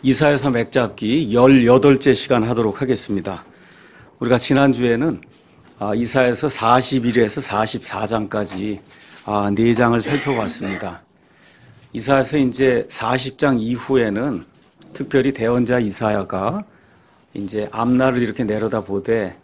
이사야서 맥잡기 18째 시간 하도록 하겠습니다. 우리가 지난주에는 이사야서 41에서 44장까지 4장을 살펴봤습니다. 이사야서 이제 40장 이후에는 특별히 대언자 이사야가 이제 앞날을 이렇게 내려다보되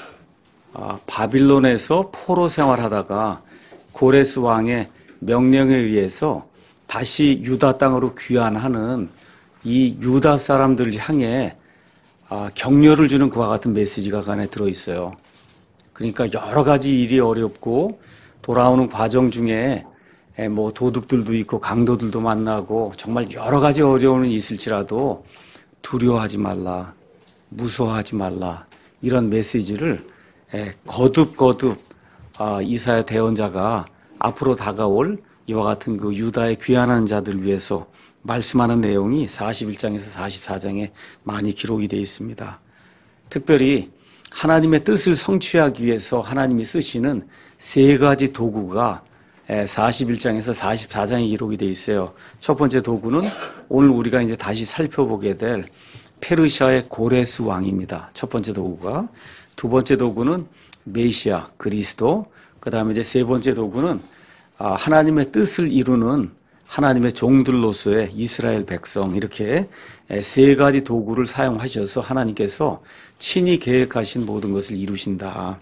바빌론에서 포로 생활하다가 고레스 왕의 명령에 의해서 다시 유다 땅으로 귀환하는 이 유다 사람들을 향해 격려를 주는 그와 같은 메시지가 그 안에 들어있어요. 그러니까 여러 가지 일이 어렵고 돌아오는 과정 중에 뭐 도둑들도 있고 강도들도 만나고 정말 여러 가지 어려움이 있을지라도 두려워하지 말라, 무서워하지 말라, 이런 메시지를 거듭 이사야 대언자가 앞으로 다가올 이와 같은 그 유다에 귀환하는 자들 위해서 말씀하는 내용이 41장에서 44장에 많이 기록이 되어 있습니다. 특별히 하나님의 뜻을 성취하기 위해서 하나님이 쓰시는 세 가지 도구가 41장에서 44장에 기록이 되어 있어요. 첫 번째 도구는 오늘 우리가 이제 다시 살펴보게 될 페르시아의 고레스 왕입니다. 첫 번째 도구가. 두 번째 도구는 메시아, 그리스도. 그 다음에 이제 세 번째 도구는 하나님의 뜻을 이루는 하나님의 종들로서의 이스라엘 백성, 이렇게 세 가지 도구를 사용하셔서 하나님께서 친히 계획하신 모든 것을 이루신다.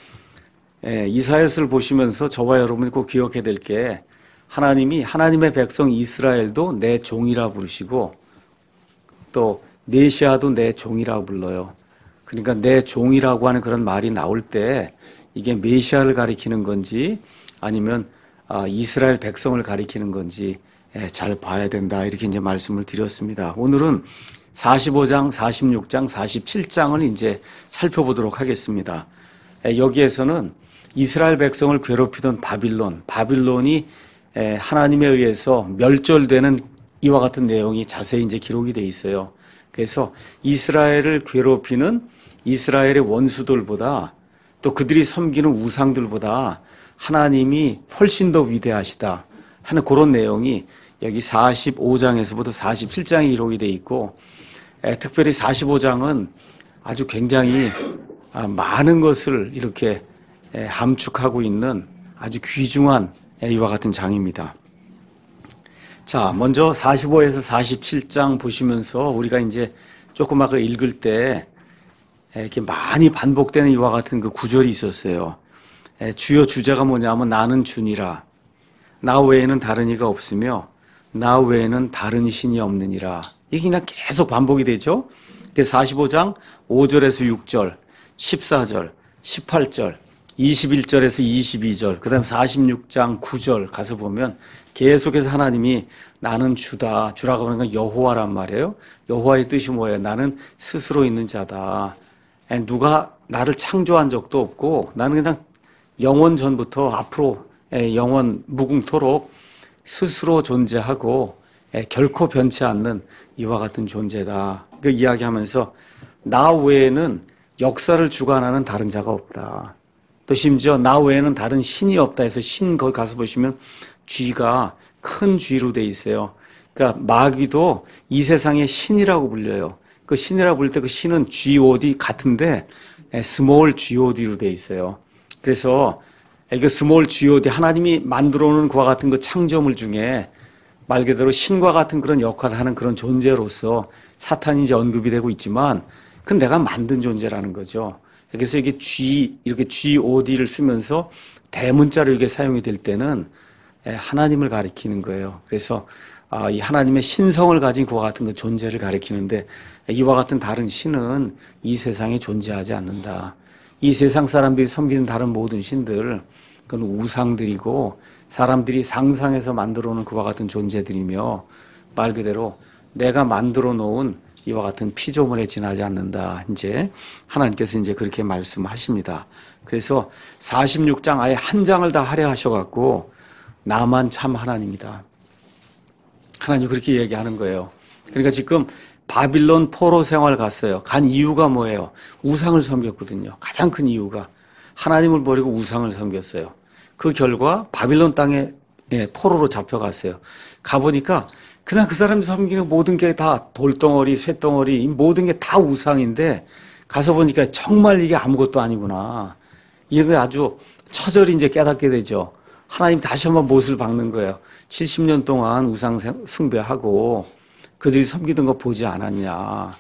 이사야서를 보시면서 저와 여러분이 꼭 기억해야 될 게, 하나님이 하나님의 백성 이스라엘도 내 종이라 부르시고 또 메시아도 내 종이라고 불러요. 그러니까 내 종이라고 하는 그런 말이 나올 때 이게 메시아를 가리키는 건지 아니면 이스라엘 백성을 가리키는 건지 잘 봐야 된다, 이렇게 이제 말씀을 드렸습니다. 오늘은 45장, 46장, 47장을 이제 살펴보도록 하겠습니다. 여기에서는 이스라엘 백성을 괴롭히던 바빌론이 하나님에 의해서 멸절되는 이와 같은 내용이 자세히 이제 기록이 되어 있어요. 그래서 이스라엘을 괴롭히는 이스라엘의 원수들보다 또 그들이 섬기는 우상들보다 하나님이 훨씬 더 위대하시다 하는 그런 내용이 여기 45장에서부터 47장에 기록이 되어 있고, 특별히 45장은 아주 굉장히 많은 것을 이렇게 함축하고 있는 아주 귀중한 이와 같은 장입니다. 자, 먼저 45에서 47장 보시면서 우리가 이제 조금 아까 읽을 때 이렇게 많이 반복되는 이와 같은 그 구절이 있었어요. 주요 주제가 뭐냐면 나는 주니라, 나 외에는 다른 이가 없으며 나 외에는 다른 신이 없느니라. 이게 그냥 계속 반복이 되죠. 45장 5절에서 6절, 14절, 18절, 21절에서 22절, 그 다음에 46장 9절 가서 보면 계속해서 하나님이 나는 주라고 하는 건 여호와란 말이에요. 여호와의 뜻이 뭐예요? 나는 스스로 있는 자다. 누가 나를 창조한 적도 없고 나는 그냥 영원 전부터 앞으로 영원 무궁토록 스스로 존재하고 결코 변치 않는 이와 같은 존재다. 그 이야기하면서 나 외에는 역사를 주관하는 다른 자가 없다. 또 심지어 나 외에는 다른 신이 없다 해서 신 거기 가서 보시면 쥐가 큰 쥐로 돼 있어요. 그러니까 마귀도 이 세상의 신이라고 불려요. 그 신이라고 부를 때 그 신은 G-O-D 같은데 스몰 G-O-D로 돼 있어요. 그래서 그 스몰 G-O-D, 하나님이 만들어 놓은 그와 같은 그 창조물 중에 말 그대로 신과 같은 그런 역할을 하는 그런 존재로서 사탄이 이제 언급이 되고 있지만 그건 내가 만든 존재라는 거죠. 그래서 이게 이렇게 G-O-D를 쓰면서 대문자로 이게 사용이 될 때는 하나님을 가리키는 거예요. 그래서 이 하나님의 신성을 가진 그와 같은 그 존재를 가리키는데, 이와 같은 다른 신은 이 세상에 존재하지 않는다. 이 세상 사람들이 섬기는 다른 모든 신들, 그건 우상들이고 사람들이 상상해서 만들어 놓은 그와 같은 존재들이며 말 그대로 내가 만들어 놓은 이와 같은 피조물에 지나지 않는다. 이제 하나님께서 이제 그렇게 말씀하십니다. 그래서 46장 아예 한 장을 다 할애하셔갖고 나만 참 하나님이다. 하나님 그렇게 얘기하는 거예요. 그러니까 지금 바빌론 포로 생활 갔어요. 간 이유가 뭐예요? 우상을 섬겼거든요. 가장 큰 이유가 하나님을 버리고 우상을 섬겼어요. 그 결과 바빌론 땅에 포로로 잡혀갔어요. 가보니까 그냥 그 사람이 섬기는 모든 게 다 돌덩어리, 쇳덩어리, 모든 게 다 우상인데 가서 보니까 정말 이게 아무것도 아니구나. 이런 걸 아주 처절히 이제 깨닫게 되죠. 하나님 다시 한번 못을 박는 거예요. 70년 동안 우상 숭배하고 그들이 섬기던 거 보지 않았냐.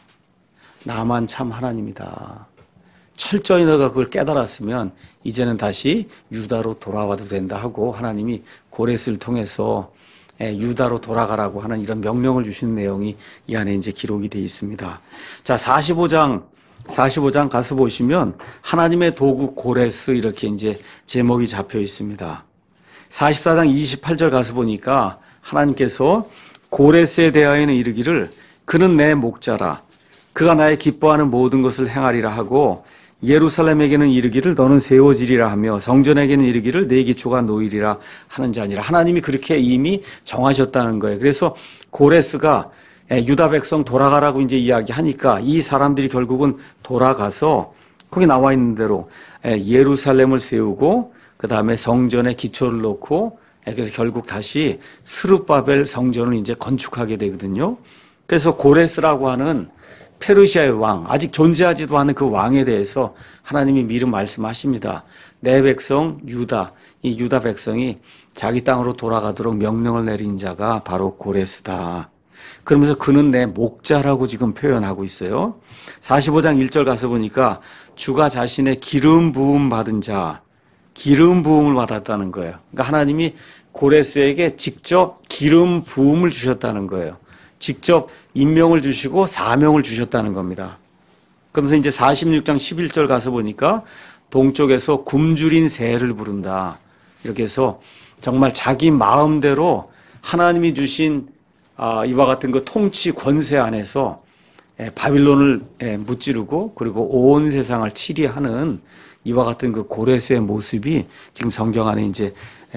나만 참 하나님이다. 철저히 너가 그걸 깨달았으면 이제는 다시 유다로 돌아와도 된다 하고 하나님이 고레스를 통해서 유다로 돌아가라고 하는 이런 명령을 주신 내용이 이 안에 이제 기록이 되어 있습니다. 자, 45장 가서 보시면 하나님의 도구 고레스 이렇게 이제 제목이 잡혀 있습니다. 44장 28절 가서 보니까 하나님께서 고레스에 대하여는 이르기를 그는 내 목자라 그가 나의 기뻐하는 모든 것을 행하리라 하고 예루살렘에게는 이르기를 너는 세워지리라 하며 성전에게는 이르기를 내 기초가 놓이리라 하는 자니라. 하나님이 그렇게 이미 정하셨다는 거예요. 그래서 고레스가 유다 백성 돌아가라고 이제 이야기하니까 이 사람들이 결국은 돌아가서 거기 나와 있는 대로 예루살렘을 세우고 그 다음에 성전에 기초를 놓고 그래서 결국 다시 스룹바벨 성전을 이제 건축하게 되거든요. 그래서 고레스라고 하는 페르시아의 왕, 아직 존재하지도 않은 그 왕에 대해서 하나님이 미리 말씀하십니다. 내 백성 유다, 이 유다 백성이 자기 땅으로 돌아가도록 명령을 내린 자가 바로 고레스다. 그러면서 그는 내 목자라고 지금 표현하고 있어요. 45장 1절 가서 보니까 주가 자신의 기름 부음 받은 자, 기름 부음을 받았다는 거예요. 그러니까 하나님이 고레스에게 직접 기름 부음을 주셨다는 거예요. 직접 임명을 주시고 사명을 주셨다는 겁니다. 그러면서 이제 46장 11절 가서 보니까 동쪽에서 굶주린 새를 부른다. 이렇게 해서 정말 자기 마음대로 하나님이 주신 이와 같은 그 통치 권세 안에서 바빌론을 무찌르고 그리고 온 세상을 치리하는 이와 같은 그 고레스의 모습이 지금 성경 안에 이제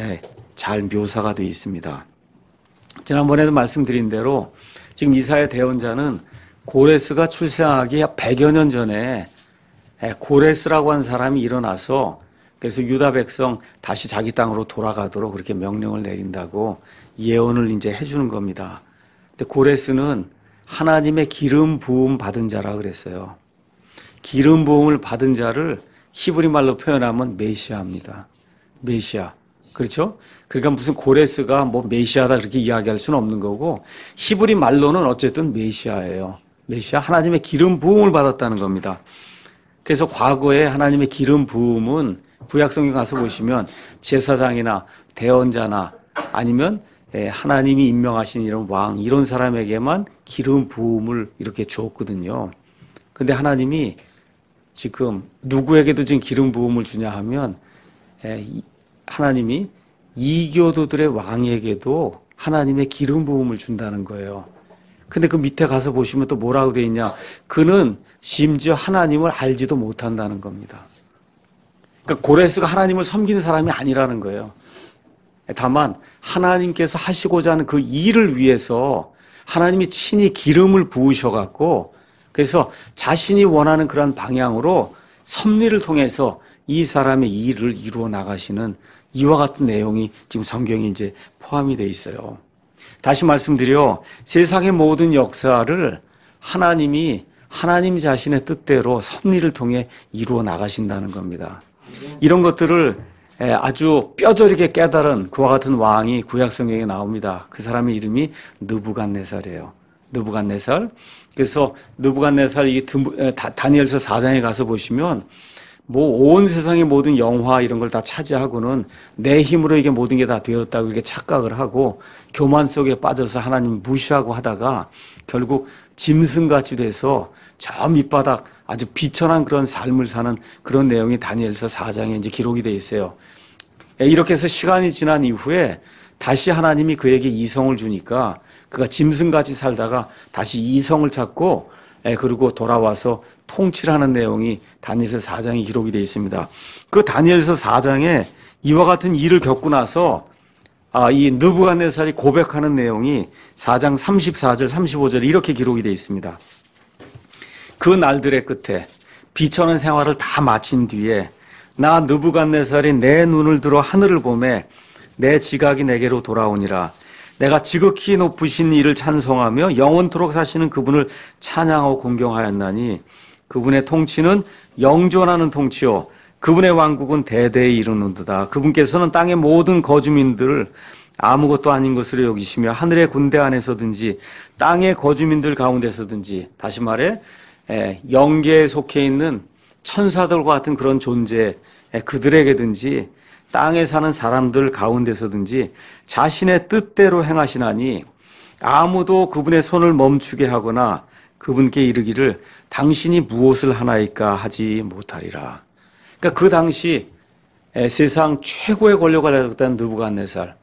잘 묘사가 되어 있습니다. 지난번에도 말씀드린 대로 지금 이사야 대언자는 고레스가 출생하기 100여 년 전에 고레스라고 하는 사람이 일어나서 그래서 유다 백성 다시 자기 땅으로 돌아가도록 그렇게 명령을 내린다고 예언을 이제 해주는 겁니다. 근데 고레스는 하나님의 기름 부음 받은 자라 그랬어요. 기름 부음을 받은 자를 히브리 말로 표현하면 메시아입니다. 메시아. 그렇죠? 그러니까 무슨 고레스가 뭐 메시아다 그렇게 이야기할 수는 없는 거고 히브리 말로는 어쨌든 메시아예요. 메시아, 하나님의 기름 부음을 받았다는 겁니다. 그래서 과거에 하나님의 기름 부음은 구약성경 가서 보시면 제사장이나 대언자나 아니면 하나님이 임명하신 이런 왕 이런 사람에게만 기름 부음을 이렇게 주었거든요. 근데 하나님이 지금 누구에게도 지금 기름 부음을 주냐 하면 하나님이 이교도들의 왕에게도 하나님의 기름 부음을 준다는 거예요. 근데 그 밑에 가서 보시면 또 뭐라고 되어 있냐. 그는 심지어 하나님을 알지도 못한다는 겁니다. 그러니까 고레스가 하나님을 섬기는 사람이 아니라는 거예요. 다만 하나님께서 하시고자 하는 그 일을 위해서 하나님이 친히 기름을 부으셔갖고 그래서 자신이 원하는 그런 방향으로 섭리를 통해서 이 사람의 일을 이루어 나가시는 이와 같은 내용이 지금 성경에 이제 포함이 되어 있어요. 다시 말씀드려 세상의 모든 역사를 하나님이 하나님 자신의 뜻대로 섭리를 통해 이루어 나가신다는 겁니다. 이런 것들을 아주 뼈저리게 깨달은 그와 같은 왕이 구약 성경에 나옵니다. 그 사람의 이름이 느부갓네살이에요. 느부갓네살. 그래서 느부갓네살 이 다니엘서 4장에 가서 보시면 뭐 온 세상의 모든 영화 이런 걸 다 차지하고는 내 힘으로 이게 모든 게 다 되었다고 이렇게 착각을 하고 교만 속에 빠져서 하나님 무시하고 하다가 결국 짐승같이 돼서 저 밑바닥 아주 비천한 그런 삶을 사는 그런 내용이 다니엘서 4장에 이제 기록이 돼 있어요. 이렇게 해서 시간이 지난 이후에 다시 하나님이 그에게 이성을 주니까 그가 짐승같이 살다가 다시 이성을 찾고 그리고 돌아와서 통치를 하는 내용이 다니엘서 4장에 기록이 되어 있습니다. 그 다니엘서 4장에 이와 같은 일을 겪고 나서 이 느부갓네살이 고백하는 내용이 4장 34절 35절 이렇게 기록이 되어 있습니다. 그 날들의 끝에 비천한 생활을 다 마친 뒤에 나 느부갓네살이 내 눈을 들어 하늘을 보매 내 지각이 내게로 돌아오니라. 내가 지극히 높으신 이를 찬송하며 영원토록 사시는 그분을 찬양하고 공경하였나니 그분의 통치는 영존하는 통치요 그분의 왕국은 대대에 이르는도다. 그분께서는 땅의 모든 거주민들을 아무것도 아닌 것으로 여기시며 하늘의 군대 안에서든지 땅의 거주민들 가운데서든지, 다시 말해 영계에 속해 있는 천사들과 같은 그런 존재 그들에게든지 땅에 사는 사람들 가운데서든지 자신의 뜻대로 행하시나니 아무도 그분의 손을 멈추게 하거나 그분께 이르기를 당신이 무엇을 하나이까 하지 못하리라. 그러니까 그 당시 세상 최고의 권력을 가졌던 느부갓네살,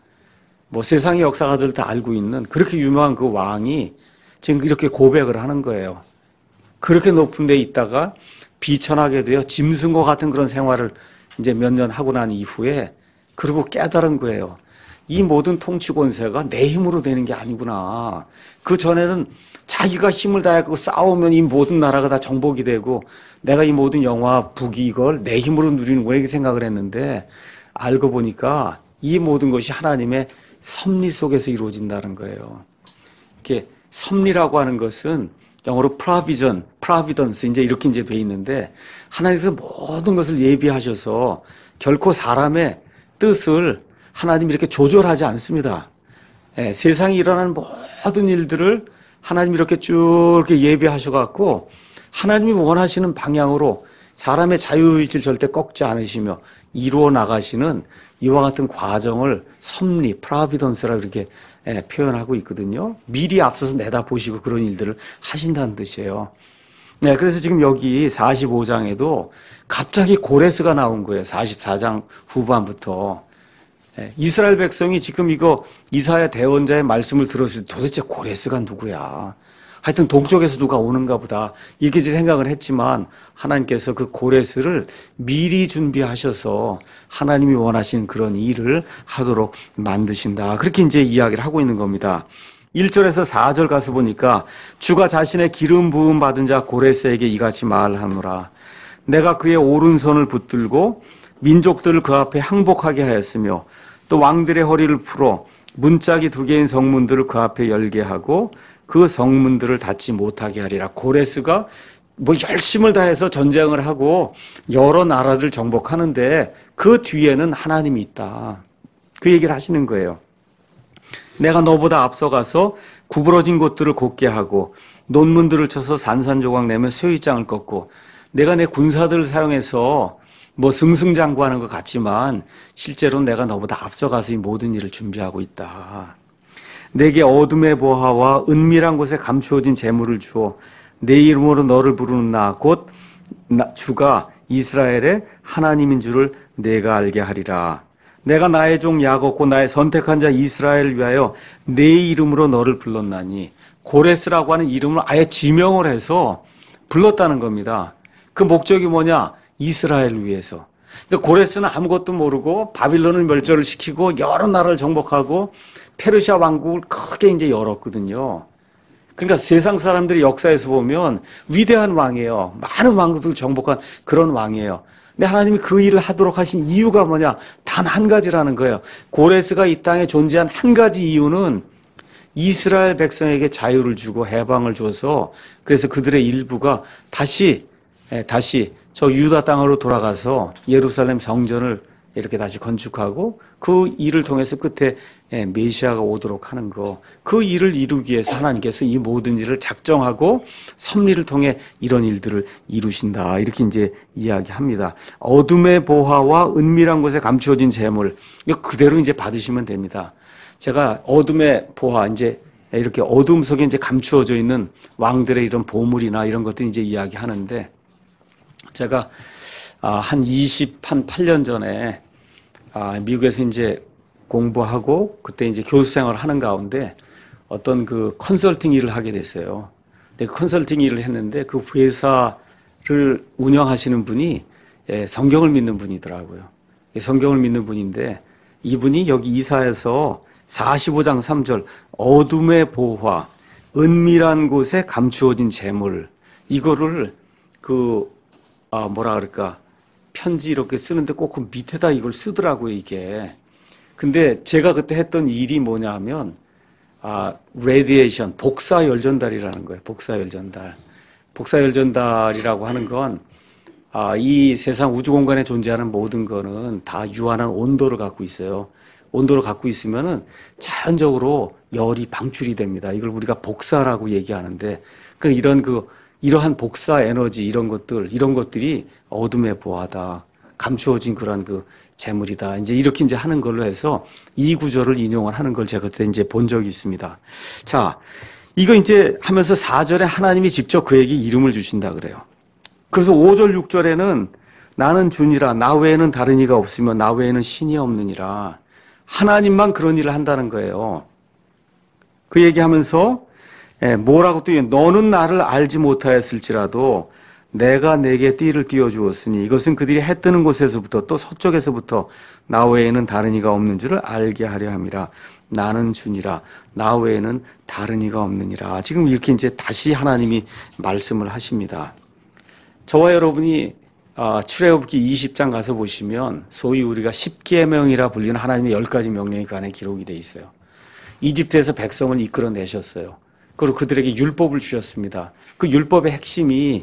세상의 역사가들 다 알고 있는 그렇게 유명한 그 왕이 지금 이렇게 고백을 하는 거예요. 그렇게 높은 데 있다가 비천하게 되어 짐승과 같은 그런 생활을 이제 몇 년 하고 난 이후에 그리고 깨달은 거예요. 이 모든 통치 권세가 내 힘으로 되는 게 아니구나. 그 전에는 자기가 힘을 다해서 싸우면 이 모든 나라가 다 정복이 되고 내가 이 모든 영화, 북이 이걸 내 힘으로 누리는구나 이렇게 생각을 했는데 알고 보니까 이 모든 것이 하나님의 섭리 속에서 이루어진다는 거예요. 이렇게 섭리라고 하는 것은 영어로 providence 이제 이렇게 이제 돼 있는데 하나님께서 모든 것을 예비하셔서 결코 사람의 뜻을 하나님이 이렇게 조절하지 않습니다. 세상에 일어나는 모든 일들을 하나님이 이렇게 쭉 이렇게 예비하셔갖고 하나님이 원하시는 방향으로 사람의 자유의지를 절대 꺾지 않으시며 이루어 나가시는 이와 같은 과정을 섭리, 프라비던스라고 이렇게 표현하고 있거든요. 미리 앞서서 내다보시고 그런 일들을 하신다는 뜻이에요. 네, 그래서 지금 여기 45장에도 갑자기 고레스가 나온 거예요. 44장 후반부터. 이스라엘 백성이 지금 이거 이사야 대언자의 말씀을 들었을 때 도대체 고레스가 누구야? 하여튼 동쪽에서 누가 오는가 보다 이렇게 생각을 했지만 하나님께서 그 고레스를 미리 준비하셔서 하나님이 원하시는 그런 일을 하도록 만드신다. 그렇게 이제 이야기를 하고 있는 겁니다. 1절에서 4절 가서 보니까 주가 자신의 기름 부음 받은 자 고레스에게 이같이 말하노라. 내가 그의 오른손을 붙들고 민족들을 그 앞에 항복하게 하였으며 또 왕들의 허리를 풀어 문짝이 2개인 성문들을 그 앞에 열게 하고 그 성문들을 닫지 못하게 하리라. 고레스가 열심을 다해서 전쟁을 하고 여러 나라를 정복하는데 그 뒤에는 하나님이 있다. 그 얘기를 하시는 거예요. 내가 너보다 앞서가서 구부러진 곳들을 곧게 하고 논문들을 쳐서 산산조각 내며 쇠휘장을 꺾고 내가 내 군사들을 사용해서 승승장구하는 것 같지만 실제로 내가 너보다 앞서가서 이 모든 일을 준비하고 있다. 내게 어둠의 보화와 은밀한 곳에 감추어진 재물을 주어 내 이름으로 너를 부르는 나 곧 주가 이스라엘의 하나님인 줄을 내가 알게 하리라. 내가 나의 종 야곱고 나의 선택한 자 이스라엘을 위하여 내 이름으로 너를 불렀나니 고레스라고 하는 이름을 아예 지명을 해서 불렀다는 겁니다. 그 목적이 뭐냐? 이스라엘을 위해서. 그러니까 고레스는 아무것도 모르고 바빌론을 멸절을 시키고 여러 나라를 정복하고 페르시아 왕국을 크게 이제 열었거든요. 그러니까 세상 사람들이 역사에서 보면 위대한 왕이에요. 많은 왕국을 정복한 그런 왕이에요. 근데 하나님이 그 일을 하도록 하신 이유가 뭐냐? 단 한 가지라는 거예요. 고레스가 이 땅에 존재한 한 가지 이유는 이스라엘 백성에게 자유를 주고 해방을 줘서 그래서 그들의 일부가 다시 저 유다 땅으로 돌아가서 예루살렘 성전을 이렇게 다시 건축하고 그 일을 통해서 끝에 메시아가 오도록 하는 거, 그 일을 이루기 위해서 하나님께서 이 모든 일을 작정하고 섭리를 통해 이런 일들을 이루신다. 이렇게 이제 이야기합니다. 어둠의 보화와 은밀한 곳에 감추어진 재물, 이거 그대로 이제 받으시면 됩니다. 제가 어둠의 보화, 이제 이렇게 어둠 속에 이제 감추어져 있는 왕들의 이런 보물이나 이런 것들 이제 이야기하는데, 제가 한 28년 전에 미국에서 이제 공부하고 그때 이제 교수 생활을 하는 가운데 어떤 그 컨설팅 일을 하게 됐어요. 근데 그 컨설팅 일을 했는데 그 회사를 운영하시는 분이 성경을 믿는 분이더라고요. 성경을 믿는 분인데 이분이 여기 이사야서 45장 3절 어둠의 보화, 은밀한 곳에 감추어진 재물, 이거를 편지 이렇게 쓰는데 꼭 그 밑에다 이걸 쓰더라고요, 이게. 근데 제가 그때 했던 일이 뭐냐 하면, 레디에이션, 복사열전달이라는 거예요. 복사열전달. 복사열전달이라고 하는 건, 이 세상 우주 공간에 존재하는 모든 거는 다 유한한 온도를 갖고 있어요. 온도를 갖고 있으면은 자연적으로 열이 방출이 됩니다. 이걸 우리가 복사라고 얘기하는데, 이러한 복사 에너지 이런 것들이 어둠에 보하다. 감추어진 그런 재물이다. 이렇게 하는 걸로 해서 이 구절을 인용을 하는 걸 제가 그때 본 적이 있습니다. 자, 이거 하면서 4절에 하나님이 직접 그에게 이름을 주신다 그래요. 그래서 5절, 6절에는 나는 주니라, 나 외에는 다른 이가 없으며 나 외에는 신이 없느니라. 하나님만 그런 일을 한다는 거예요. 그 얘기하면서 뭐라고 또 너는 나를 알지 못하였을지라도 내가 내게 띠를 띄워주었으니 이것은 그들이 해 뜨는 곳에서부터 또 서쪽에서부터 나 외에는 다른 이가 없는 줄을 알게 하려 함이라. 나는 주니라, 나 외에는 다른 이가 없느니라. 지금 이렇게 다시 하나님이 말씀을 하십니다. 저와 여러분이 출애굽기 20장 가서 보시면 소위 우리가 10계명이라 불리는 하나님의 10가지 명령이 그 안에 기록이 돼 있어요. 이집트에서 백성을 이끌어내셨어요. 그리고 그들에게 율법을 주셨습니다. 그 율법의 핵심이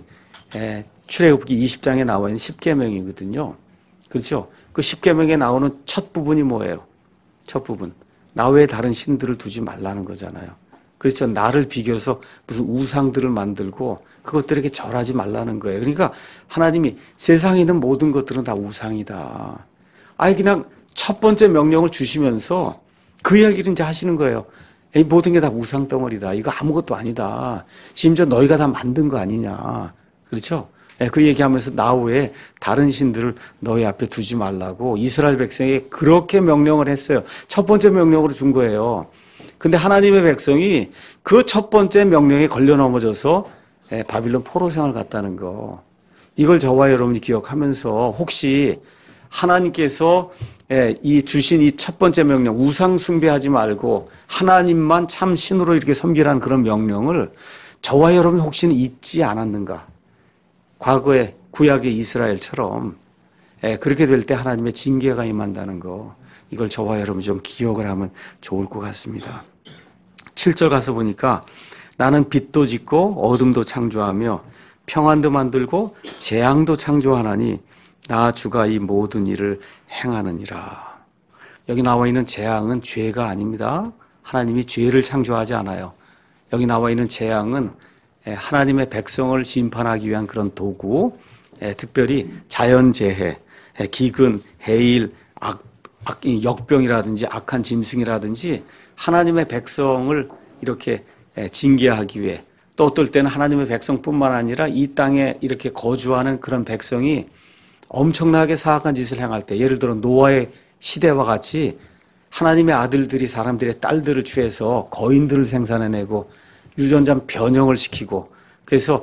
출애굽기 20장에 나와 있는 10계명이거든요. 그렇죠? 그 10계명에 나오는 첫 부분이 뭐예요? 첫 부분. 나 외에 다른 신들을 두지 말라는 거잖아요. 그렇죠? 나를 비교해서 무슨 우상들을 만들고 그것들에게 절하지 말라는 거예요. 그러니까 하나님이 세상에 있는 모든 것들은 다 우상이다. 그냥 첫 번째 명령을 주시면서 그 이야기를 하시는 거예요. 모든 게 다 우상 덩어리다. 이거 아무것도 아니다. 심지어 너희가 다 만든 거 아니냐. 그렇죠? 그 얘기하면서 나 외에 다른 신들을 너희 앞에 두지 말라고 이스라엘 백성에게 그렇게 명령을 했어요. 첫 번째 명령으로 준 거예요. 근데 하나님의 백성이 그 첫 번째 명령에 걸려 넘어져서 바빌론 포로 생활을 갔다는 거. 이걸 저와 여러분이 기억하면서 혹시 하나님께서 주신 이 첫 번째 명령, 우상 숭배하지 말고 하나님만 참 신으로 이렇게 섬기라는 그런 명령을 저와 여러분이 혹시는 잊지 않았는가? 과거의 구약의 이스라엘처럼 그렇게 될 때 하나님의 징계가 임한다는 거, 이걸 저와 여러분이 좀 기억을 하면 좋을 것 같습니다. 7절 가서 보니까 나는 빛도 짓고 어둠도 창조하며 평안도 만들고 재앙도 창조하나니 나 주가 이 모든 일을 행하느니라. 여기 나와 있는 재앙은 죄가 아닙니다. 하나님이 죄를 창조하지 않아요. 여기 나와 있는 재앙은 하나님의 백성을 심판하기 위한 그런 도구, 특별히 자연재해, 기근, 해일, 역병이라든지 악한 짐승이라든지 하나님의 백성을 이렇게 징계하기 위해, 또 어떨 때는 하나님의 백성뿐만 아니라 이 땅에 이렇게 거주하는 그런 백성이 엄청나게 사악한 짓을 행할 때, 예를 들어 노아의 시대와 같이 하나님의 아들들이 사람들의 딸들을 취해서 거인들을 생산해내고 유전자 변형을 시키고, 그래서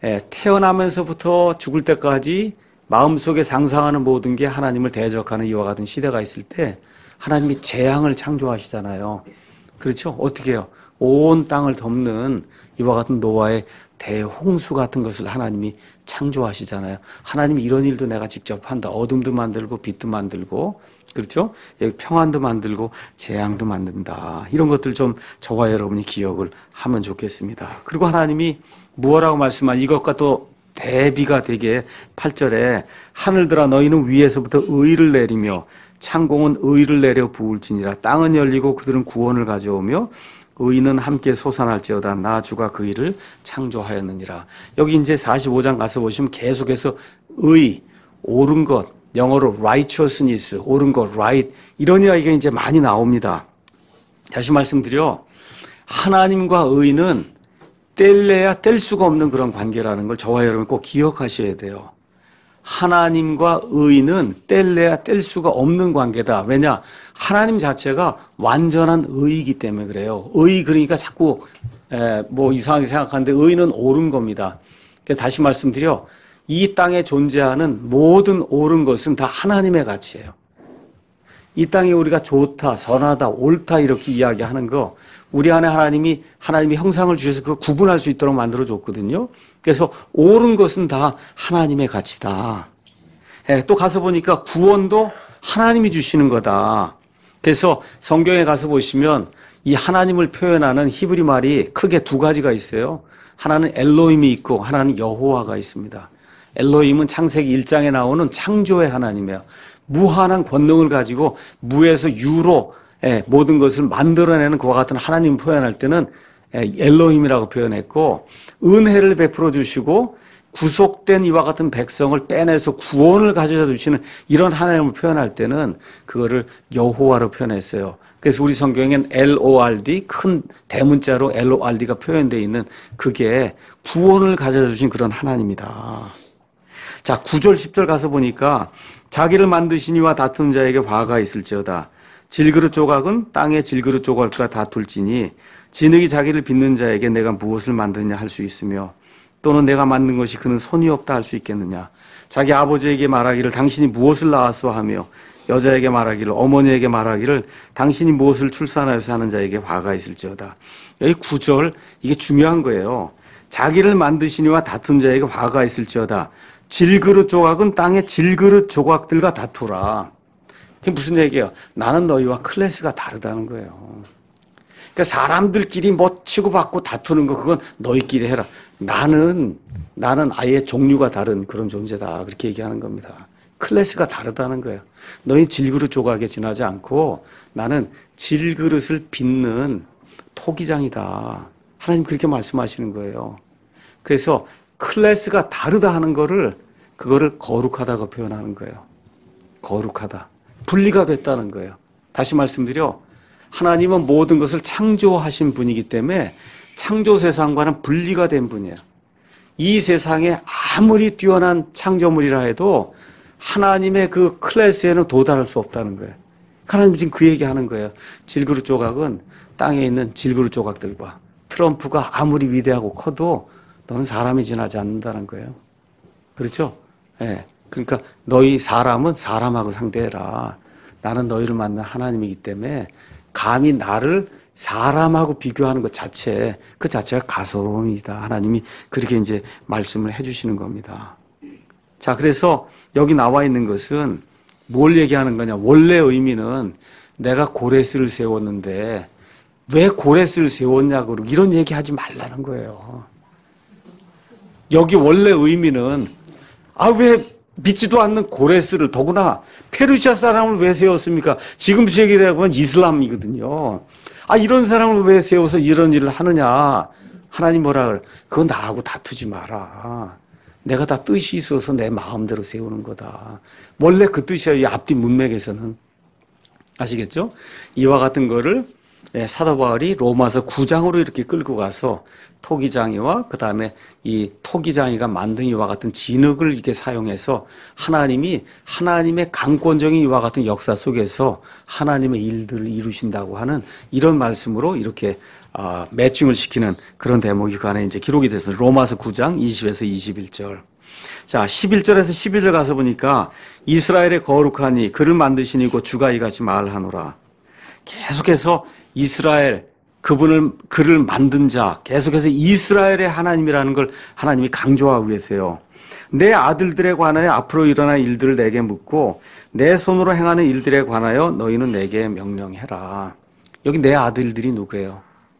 태어나면서부터 죽을 때까지 마음속에 상상하는 모든 게 하나님을 대적하는 이와 같은 시대가 있을 때 하나님이 재앙을 창조하시잖아요. 그렇죠? 어떻게 해요? 온 땅을 덮는 이와 같은 노아의 대홍수 같은 것을 하나님이 창조하시잖아요. 하나님이 이런 일도 내가 직접 한다. 어둠도 만들고 빛도 만들고, 그렇죠? 여기 평안도 만들고 재앙도 만든다. 이런 것들 좀 저와 여러분이 기억을 하면 좋겠습니다. 그리고 하나님이 무엇라고 말씀한 이것과 또 대비가 되게 8절에 하늘들아 너희는 위에서부터 의를 내리며 창공은 의를 내려 부을지니라. 땅은 열리고 그들은 구원을 가져오며 의인은 함께 솟아날지어다. 나 주가 그 일을 창조하였느니라. 여기 이제 45장 가서 보시면 계속해서 의, 옳은 것, 영어로 righteousness, 옳은 것, right, 이런 이야기가 이제 많이 나옵니다. 다시 말씀드려, 하나님과 의인은 뗄래야 뗄 수가 없는 그런 관계라는 걸 저와 여러분 꼭 기억하셔야 돼요. 하나님과 의인은 뗄래야 뗄 수가 없는 관계다. 왜냐? 하나님 자체가 완전한 의이기 때문에 그래요. 의, 그러니까 자꾸 이상하게 생각하는데 의는 옳은 겁니다. 다시 말씀드려, 이 땅에 존재하는 모든 옳은 것은 다 하나님의 가치예요. 이 땅에 우리가 좋다, 선하다, 옳다 이렇게 이야기하는 거, 우리 안에 하나님이 형상을 주셔서 그걸 구분할 수 있도록 만들어줬거든요. 그래서 옳은 것은 다 하나님의 가치다. 또 가서 보니까 구원도 하나님이 주시는 거다. 그래서 성경에 가서 보시면 이 하나님을 표현하는 히브리 말이 크게 두 가지가 있어요. 하나는 엘로힘이 있고 하나는 여호와가 있습니다. 엘로힘은 창세기 1장에 나오는 창조의 하나님이에요. 무한한 권능을 가지고 무에서 유로 모든 것을 만들어내는 그와 같은 하나님을 표현할 때는 엘로힘이라고 표현했고, 은혜를 베풀어 주시고 구속된 이와 같은 백성을 빼내서 구원을 가져다 주시는 이런 하나님을 표현할 때는 그거를 여호와로 표현했어요. 그래서 우리 성경엔 LORD, 큰 대문자로 LORD가 표현되어 있는 그게 구원을 가져다 주신 그런 하나님이다. 자, 9절 10절 가서 보니까 자기를 만드신 이와 다투는 자에게 화가 있을지어다. 질그릇 조각은 땅의 질그릇 조각과 다툴지니 진흙이 자기를 빚는 자에게 내가 무엇을 만드냐 할 수 있으며, 또는 내가 만든 것이 그는 손이 없다 할 수 있겠느냐. 자기 아버지에게 말하기를 당신이 무엇을 낳았소 하며, 여자에게 말하기를, 어머니에게 말하기를 당신이 무엇을 출산하여서 하는 자에게 화가 있을지어다. 여기 9절, 이게 중요한 거예요. 자기를 만드시니와 다툰 자에게 화가 있을지어다. 질그릇 조각은 땅의 질그릇 조각들과 다투라. 그게 무슨 얘기예요? 나는 너희와 클래스가 다르다는 거예요. 그러니까 사람들끼리 뭐 치고받고 다투는 거, 그건 너희끼리 해라. 나는 아예 종류가 다른 그런 존재다. 그렇게 얘기하는 겁니다. 클래스가 다르다는 거예요. 너희 질그릇 조각에 지나지 않고 나는 질그릇을 빚는 토기장이다. 하나님 그렇게 말씀하시는 거예요. 그래서 클래스가 다르다 하는 그거를 거룩하다고 표현하는 거예요. 거룩하다. 분리가 됐다는 거예요. 다시 말씀드려, 하나님은 모든 것을 창조하신 분이기 때문에 창조 세상과는 분리가 된 분이에요. 이 세상에 아무리 뛰어난 창조물이라 해도 하나님의 그 클래스에는 도달할 수 없다는 거예요. 하나님 지금 그 얘기하는 거예요. 질그릇 조각은 땅에 있는 질그릇 조각들과, 트럼프가 아무리 위대하고 커도 너는 사람이 지나지 않는다는 거예요. 그렇죠? 예. 그러니까 너희 사람은 사람하고 상대해라. 나는 너희를 만난 하나님이기 때문에 감히 나를 사람하고 비교하는 것 자체, 그 자체가 가소로움이다. 하나님이 그렇게 이제 말씀을 해주시는 겁니다. 자, 그래서 여기 나와 있는 것은 뭘 얘기하는 거냐. 원래 의미는 내가 고레스를 세웠는데 왜 고레스를 세웠냐고 이런 얘기 하지 말라는 거예요. 여기 원래 의미는 왜 믿지도 않는 고레스를, 더구나 페르시아 사람을 왜 세웠습니까? 지금 시기라고 하면 이슬람이거든요. 이런 사람을 왜 세워서 이런 일을 하느냐. 하나님 뭐라 그래? 그거 나하고 다투지 마라. 내가 다 뜻이 있어서 내 마음대로 세우는 거다. 원래 그 뜻이야. 이 앞뒤 문맥에서는. 아시겠죠? 이와 같은 거를 사도 바울이 로마서 9장으로 이렇게 끌고 가서 토기장이와 그 다음에 이 토기장이가 만든 이와 같은 진흙을 이렇게 사용해서 하나님이 하나님의 강권적인 이와 같은 역사 속에서 하나님의 일들을 이루신다고 하는 이런 말씀으로 이렇게 매칭을 시키는 그런 대목이 그 안에 이제 기록이 됐습니다. 로마서 9장 20에서 21절. 자, 11절에서 12절 가서 보니까 이스라엘의 거룩하니 그를 만드시니 곧 주가 이같이 말하노라. 계속해서 이스라엘, 그를 만든 자, 계속해서 이스라엘의 하나님이라는 걸 하나님이 강조하고 계세요. 내 아들들에 관하여 앞으로 일어날 일들을 내게 묻고 내 손으로 행하는 일들에 관하여 너희는 내게 명령해라. 여기 내 아들들이 누구예요?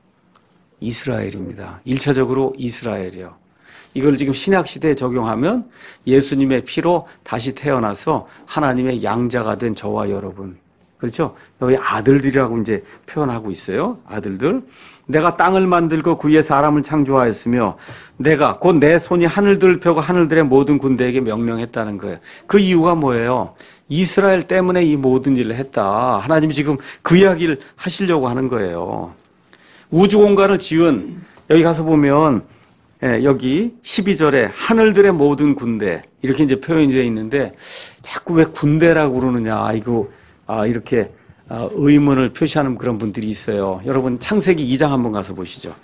이스라엘입니다. 1차적으로 이스라엘이요. 이걸 지금 신약시대에 적용하면 예수님의 피로 다시 태어나서 하나님의 양자가 된 저와 여러분. 그렇죠? 여기 아들들이라고 이제 표현하고 있어요. 아들들. 내가 땅을 만들고 그 위에 사람을 창조하였으며 내가 곧 내 손이 하늘들을 펴고 하늘들의 모든 군대에게 명령했다는 거예요. 그 이유가 뭐예요? 이스라엘 때문에 이 모든 일을 했다. 하나님이 지금 그 이야기를 하시려고 하는 거예요. 우주 공간을 지은, 여기 가서 보면 여기 12절에 하늘들의 모든 군대 이렇게 이제 표현이 되어 있는데 자꾸 왜 군대라고 그러느냐. 이렇게 의문을 표시하는 그런 분들이 있어요. 여러분 창세기 2장 한번 가서 보시죠.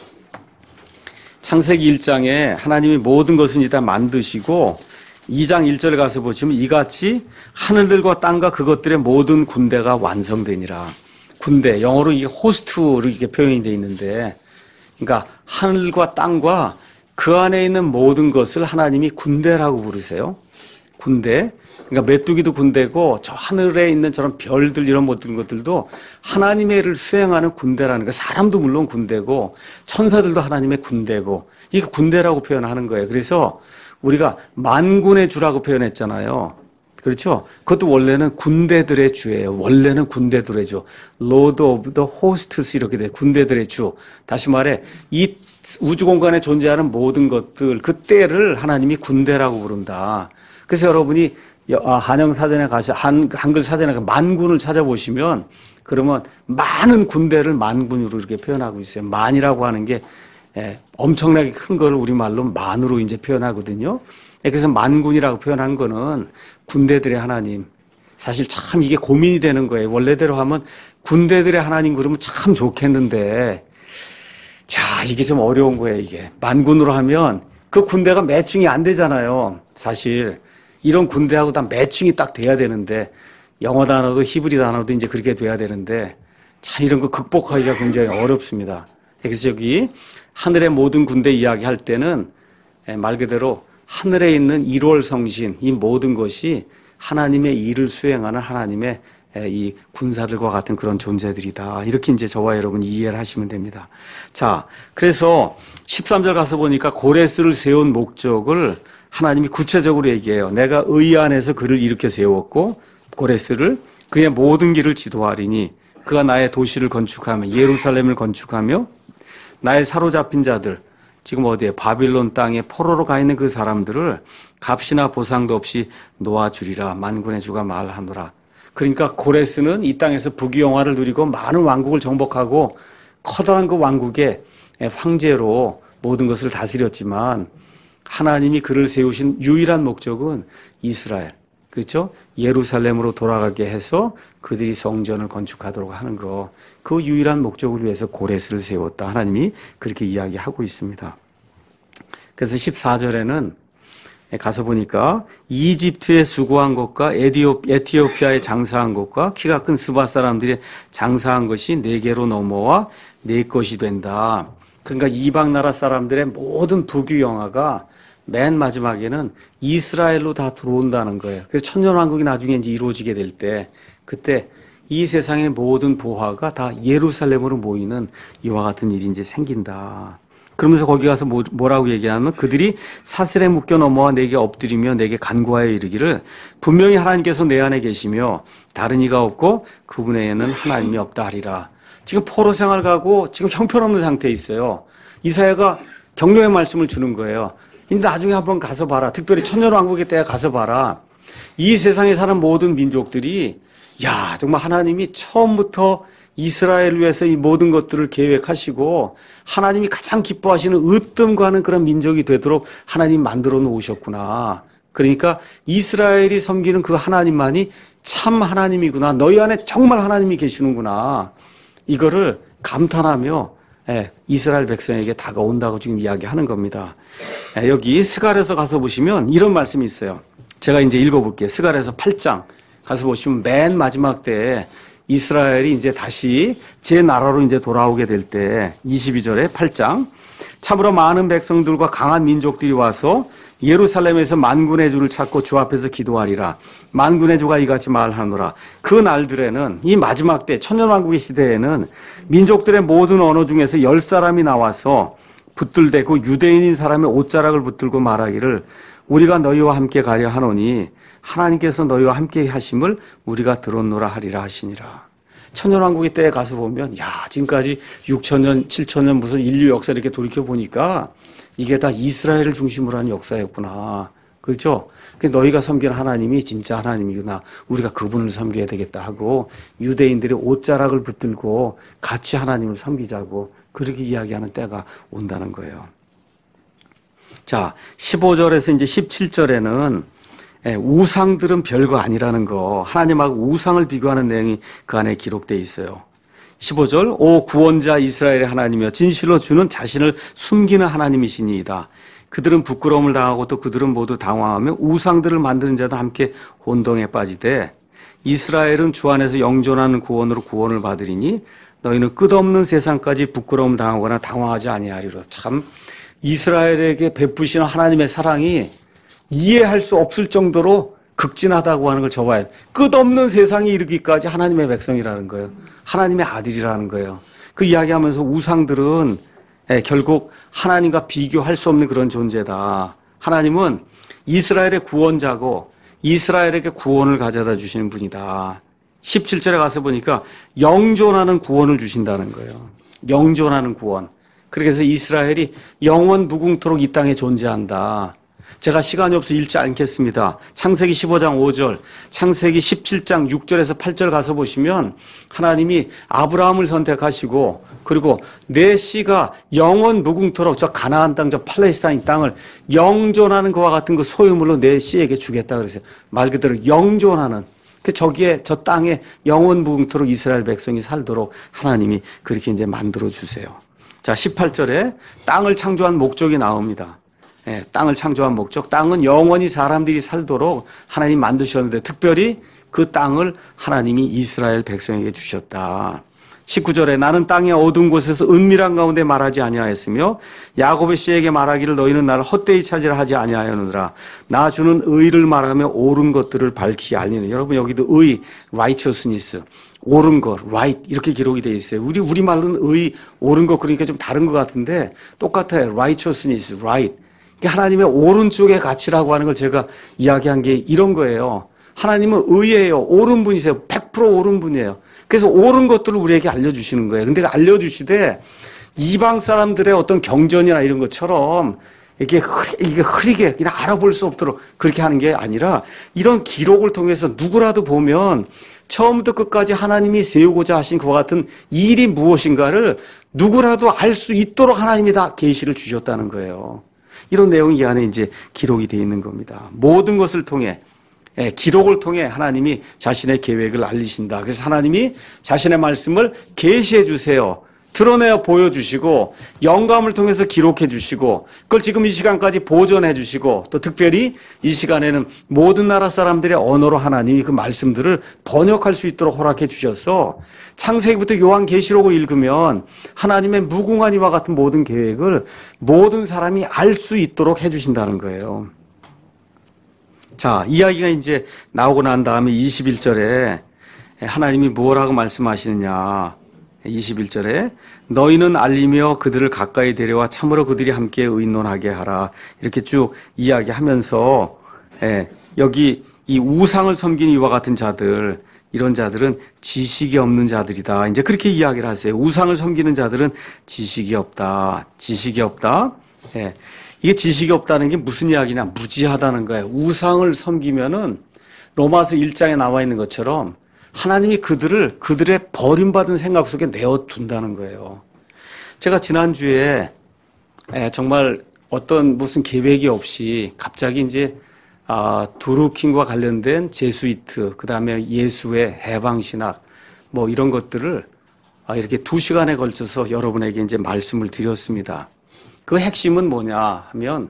창세기 1장에 하나님이 모든 것을 일단 만드시고 2장 1절에 가서 보시면 이같이 하늘들과 땅과 그것들의 모든 군대가 완성되니라. 군대, 영어로 이게 호스트로 이렇게 표현이 되어 있는데, 그러니까 하늘과 땅과 그 안에 있는 모든 것을 하나님이 군대라고 부르세요. 군대. 그러니까 메뚜기도 군대고 저 하늘에 있는 저런 별들 이런 모든 것들도 하나님의 일을 수행하는 군대라는 거. 사람도 물론 군대고 천사들도 하나님의 군대고 이게 군대라고 표현하는 거예요. 그래서 우리가 만군의 주라고 표현했잖아요. 그렇죠? 그것도 원래는 군대들의 주예요. 원래는 군대들의 주. Lord of the Hosts 이렇게 돼. 군대들의 주. 다시 말해 이 우주 공간에 존재하는 모든 것들 그때를 하나님이 군대라고 부른다. 그래서 여러분이 한영 사전에 한글 사전에 만군을 찾아보시면 그러면 많은 군대를 만군으로 이렇게 표현하고 있어요. 만이라고 하는 게 엄청나게 큰 걸 우리말로 만으로 이제 표현하거든요. 그래서 만군이라고 표현한 거는 군대들의 하나님. 사실 참 이게 고민이 되는 거예요. 원래대로 하면 군대들의 하나님 그러면 참 좋겠는데 자, 이게 좀 어려운 거예요, 이게. 만군으로 하면 그 군대가 매칭이 안 되잖아요. 사실 이런 군대하고 다 매칭이 딱 돼야 되는데 영어 단어도 히브리 단어도 이제 그렇게 돼야 되는데 참 이런 거 극복하기가 굉장히 어렵습니다. 그래서 여기 하늘의 모든 군대 이야기할 때는 말 그대로 하늘에 있는 1월 성신 이 모든 것이 하나님의 일을 수행하는 하나님의 이 군사들과 같은 그런 존재들이다. 이렇게 이제 저와 여러분이 이해를 하시면 됩니다. 자, 그래서 13절 가서 보니까 고레스를 세운 목적을 하나님이 구체적으로 얘기해요. 내가 의 안에서 그를 일으켜 세웠고 고레스를 그의 모든 길을 지도하리니 그가 나의 도시를 건축하며 예루살렘을 건축하며 나의 사로잡힌 자들 지금 어디에 바빌론 땅에 포로로 가 있는 그 사람들을 값이나 보상도 없이 놓아주리라. 만군의 주가 말하노라. 그러니까 고레스는 이 땅에서 부귀영화를 누리고 많은 왕국을 정복하고 커다란 그 왕국의 황제로 모든 것을 다스렸지만 하나님이 그를 세우신 유일한 목적은 이스라엘, 그렇죠? 예루살렘으로 돌아가게 해서 그들이 성전을 건축하도록 하는 거. 그 유일한 목적을 위해서 고레스를 세웠다. 하나님이 그렇게 이야기하고 있습니다. 그래서 14절에는 가서 보니까 이집트에 수고한 것과 에티오피아에 장사한 것과 키가 큰 스바 사람들이 장사한 것이 내게로 넘어와 내 것이 된다. 그러니까 이방 나라 사람들의 모든 부귀영화가 맨 마지막에는 이스라엘로 다 들어온다는 거예요. 그래서 천년왕국이 나중에 이제 이루어지게 될 때 그때 이 세상의 모든 보화가 다 예루살렘으로 모이는 이와 같은 일이 이제 생긴다. 그러면서 거기 가서 뭐라고 얘기하면 그들이 사슬에 묶여 넘어와 내게 엎드리며 내게 간구하여 이르기를 분명히 하나님께서 내 안에 계시며 다른 이가 없고 그분 외에는 하나님이 없다 하리라. 지금 포로 생활 가고 지금 형편없는 상태에 있어요. 이사야가 격려의 말씀을 주는 거예요. 근데 나중에 한번 가서 봐라. 특별히 천년왕국의 때에 가서 봐라. 이 세상에 사는 모든 민족들이 야 정말 하나님이 처음부터 이스라엘을 위해서 이 모든 것들을 계획하시고 하나님이 가장 기뻐하시는 으뜸과는 그런 민족이 되도록 하나님 만들어 놓으셨구나. 그러니까 이스라엘이 섬기는 그 하나님만이 참 하나님이구나. 너희 안에 정말 하나님이 계시는구나. 이거를 감탄하며 이스라엘 백성에게 다가온다고 지금 이야기하는 겁니다. 여기 스갈에서 가서 보시면 이런 말씀이 있어요. 제가 이제 읽어볼게요. 스갈에서 8장 가서 보시면 맨 마지막 때에 이스라엘이 이제 다시 제 나라로 이제 돌아오게 될 때 22절에 8장 참으로 많은 백성들과 강한 민족들이 와서 예루살렘에서 만군의 주를 찾고 주 앞에서 기도하리라. 만군의 주가 이같이 말하노라. 그 날들에는 이 마지막 때 천년왕국의 시대에는 민족들의 모든 언어 중에서 10사람이 나와서 붙들대고 유대인인 사람의 옷자락을 붙들고 말하기를 우리가 너희와 함께 가려 하노니 하나님께서 너희와 함께 하심을 우리가 들었노라 하리라 하시니라. 천년왕국의 때에 가서 보면 야 지금까지 6천년 7천년 무슨 인류 역사 이렇게 돌이켜 보니까 이게 다 이스라엘을 중심으로 한 역사였구나. 그렇죠? 그래서 너희가 섬기는 하나님이 진짜 하나님이구나. 우리가 그분을 섬겨야 되겠다 하고 유대인들이 옷자락을 붙들고 같이 하나님을 섬기자고 그렇게 이야기하는 때가 온다는 거예요. 자, 15절에서 이제 17절에는 우상들은 별거 아니라는 거, 하나님하고 우상을 비교하는 내용이 그 안에 기록되어 있어요. 15절, 오 구원자 이스라엘의 하나님이여 진실로 주는 자신을 숨기는 하나님이시니이다. 그들은 부끄러움을 당하고 또 그들은 모두 당황하며 우상들을 만드는 자도 함께 혼동에 빠지되 이스라엘은 주 안에서 영존하는 구원으로 구원을 받으리니 너희는 끝없는 세상까지 부끄러움 당하거나 당황하지 아니하리라. 참 이스라엘에게 베푸시는 하나님의 사랑이 이해할 수 없을 정도로 극진하다고 하는 걸 접어야 돼. 끝없는 세상에 이르기까지 하나님의 백성이라는 거예요. 하나님의 아들이라는 거예요. 그 이야기하면서 우상들은 결국 하나님과 비교할 수 없는 그런 존재다. 하나님은 이스라엘의 구원자고 이스라엘에게 구원을 가져다 주시는 분이다. 17절에 가서 보니까 영존하는 구원을 주신다는 거예요. 영존하는 구원. 그래서 이스라엘이 영원 무궁토록 이 땅에 존재한다. 제가 시간이 없어 읽지 않겠습니다. 창세기 15장 5절, 창세기 17장 6절에서 8절 가서 보시면 하나님이 아브라함을 선택하시고 그리고 내 씨가 영원 무궁토록 저 가나안 땅, 저 팔레스타인 땅을 영존하는 것과 같은 그 소유물로 내 씨에게 주겠다 그랬어요. 말 그대로 영존하는. 저기에 저 땅에 영원 무궁토록 이스라엘 백성이 살도록 하나님이 그렇게 이제 만들어 주세요. 자, 18절에 땅을 창조한 목적이 나옵니다. 땅을 창조한 목적. 땅은 영원히 사람들이 살도록 하나님 만드셨는데 특별히 그 땅을 하나님이 이스라엘 백성에게 주셨다. 19절에 나는 땅의 어두운 곳에서 은밀한 가운데 말하지 아니하였으며 야곱의 씨에게 말하기를 너희는 나를 헛되이 찾으라 하지 아니하였느니라. 나 주는 의를 말하며 옳은 것들을 밝히 알리는. 여러분 여기도 의, righteousness, 옳은 것, right 이렇게 기록이 되어 있어요. 우리말로는 의, 옳은 것 그러니까 좀 다른 것 같은데 똑같아요. righteousness, right. 하나님의 오른쪽의 가치라고 하는 걸 제가 이야기한 게 이런 거예요. 하나님은 의예요. 옳은 분이세요. 100% 옳은 분이에요. 그래서 옳은 것들을 우리에게 알려주시는 거예요. 근데 알려주시되 이방 사람들의 어떤 경전이나 이런 것처럼 이게 흐리게 그냥 알아볼 수 없도록 그렇게 하는 게 아니라 이런 기록을 통해서 누구라도 보면 처음부터 끝까지 하나님이 세우고자 하신 그와 같은 일이 무엇인가를 누구라도 알 수 있도록 하나님이 다 계시를 주셨다는 거예요. 이런 내용이 이 안에 이제 기록이 되어 있는 겁니다. 모든 것을 통해 기록을 통해 하나님이 자신의 계획을 알리신다. 그래서 하나님이 자신의 말씀을 계시해 주세요. 드러내어 보여주시고 영감을 통해서 기록해 주시고 그걸 지금 이 시간까지 보존해 주시고 또 특별히 이 시간에는 모든 나라 사람들의 언어로 하나님이 그 말씀들을 번역할 수 있도록 허락해 주셔서 창세기부터 요한계시록을 읽으면 하나님의 무궁한 이와 같은 모든 계획을 모든 사람이 알 수 있도록 해 주신다는 거예요. 자, 이야기가 이제 나오고 난 다음에 21절에 하나님이 뭐라고 말씀하시느냐. 21절에 너희는 알리며 그들을 가까이 데려와 참으로 그들이 함께 의논하게 하라. 이렇게 쭉 이야기하면서 여기 이 우상을 섬기는 이와 같은 자들, 이런 자들은 지식이 없는 자들이다. 이제 그렇게 이야기를 하세요. 우상을 섬기는 자들은 지식이 없다. 지식이 없다. 이게 지식이 없다는 게 무슨 이야기냐? 무지하다는 거예요. 우상을 섬기면은 로마서 1장에 나와 있는 것처럼 하나님이 그들의 버림받은 생각 속에 내어둔다는 거예요. 제가 지난주에 정말 어떤 무슨 계획이 없이 갑자기 이제 두루킹과 관련된 제수이트, 그 다음에 예수의 해방신학, 뭐 이런 것들을 이렇게 2시간에 걸쳐서 여러분에게 이제 말씀을 드렸습니다. 그 핵심은 뭐냐 하면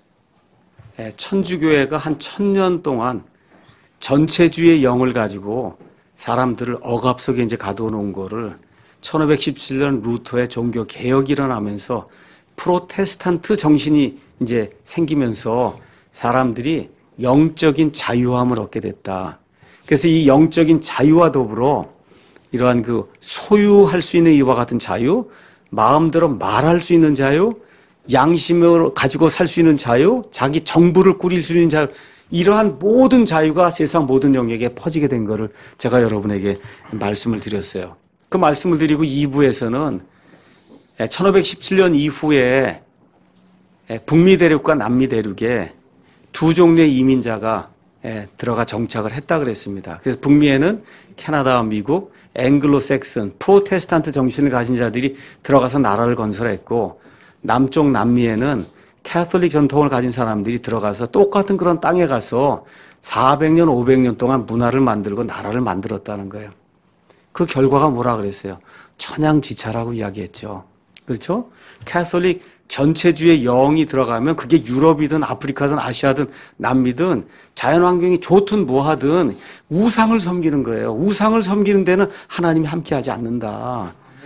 천주교회가 한 1000년 동안 전체주의 영을 가지고 사람들을 억압 속에 이제 가둬놓은 거를 1517년 루터의 종교 개혁이 일어나면서 프로테스탄트 정신이 이제 생기면서 사람들이 영적인 자유함을 얻게 됐다. 그래서 이 영적인 자유와 더불어 이러한 그 소유할 수 있는 이와 같은 자유, 마음대로 말할 수 있는 자유, 양심을 가지고 살 수 있는 자유, 자기 정부를 꾸릴 수 있는 자유, 이러한 모든 자유가 세상 모든 영역에 퍼지게 된 것을 제가 여러분에게 말씀을 드렸어요. 그 말씀을 드리고 2부에서는 1517년 이후에 북미 대륙과 남미 대륙에 두 종류의 이민자가 들어가 정착을 했다 그랬습니다. 그래서 북미에는 캐나다와 미국, 앵글로색슨, 프로테스탄트 정신을 가진 자들이 들어가서 나라를 건설했고 남쪽 남미에는 캐톨릭 전통을 가진 사람들이 들어가서 똑같은 그런 땅에 가서 400년, 500년 동안 문화를 만들고 나라를 만들었다는 거예요. 그 결과가 뭐라 그랬어요? 천양지차라고 이야기했죠. 그렇죠? 캐톨릭 전체주의 영이 들어가면 그게 유럽이든 아프리카든 아시아든 남미든 자연환경이 좋든 뭐하든 우상을 섬기는 거예요. 우상을 섬기는 데는 하나님이 함께하지 않는다.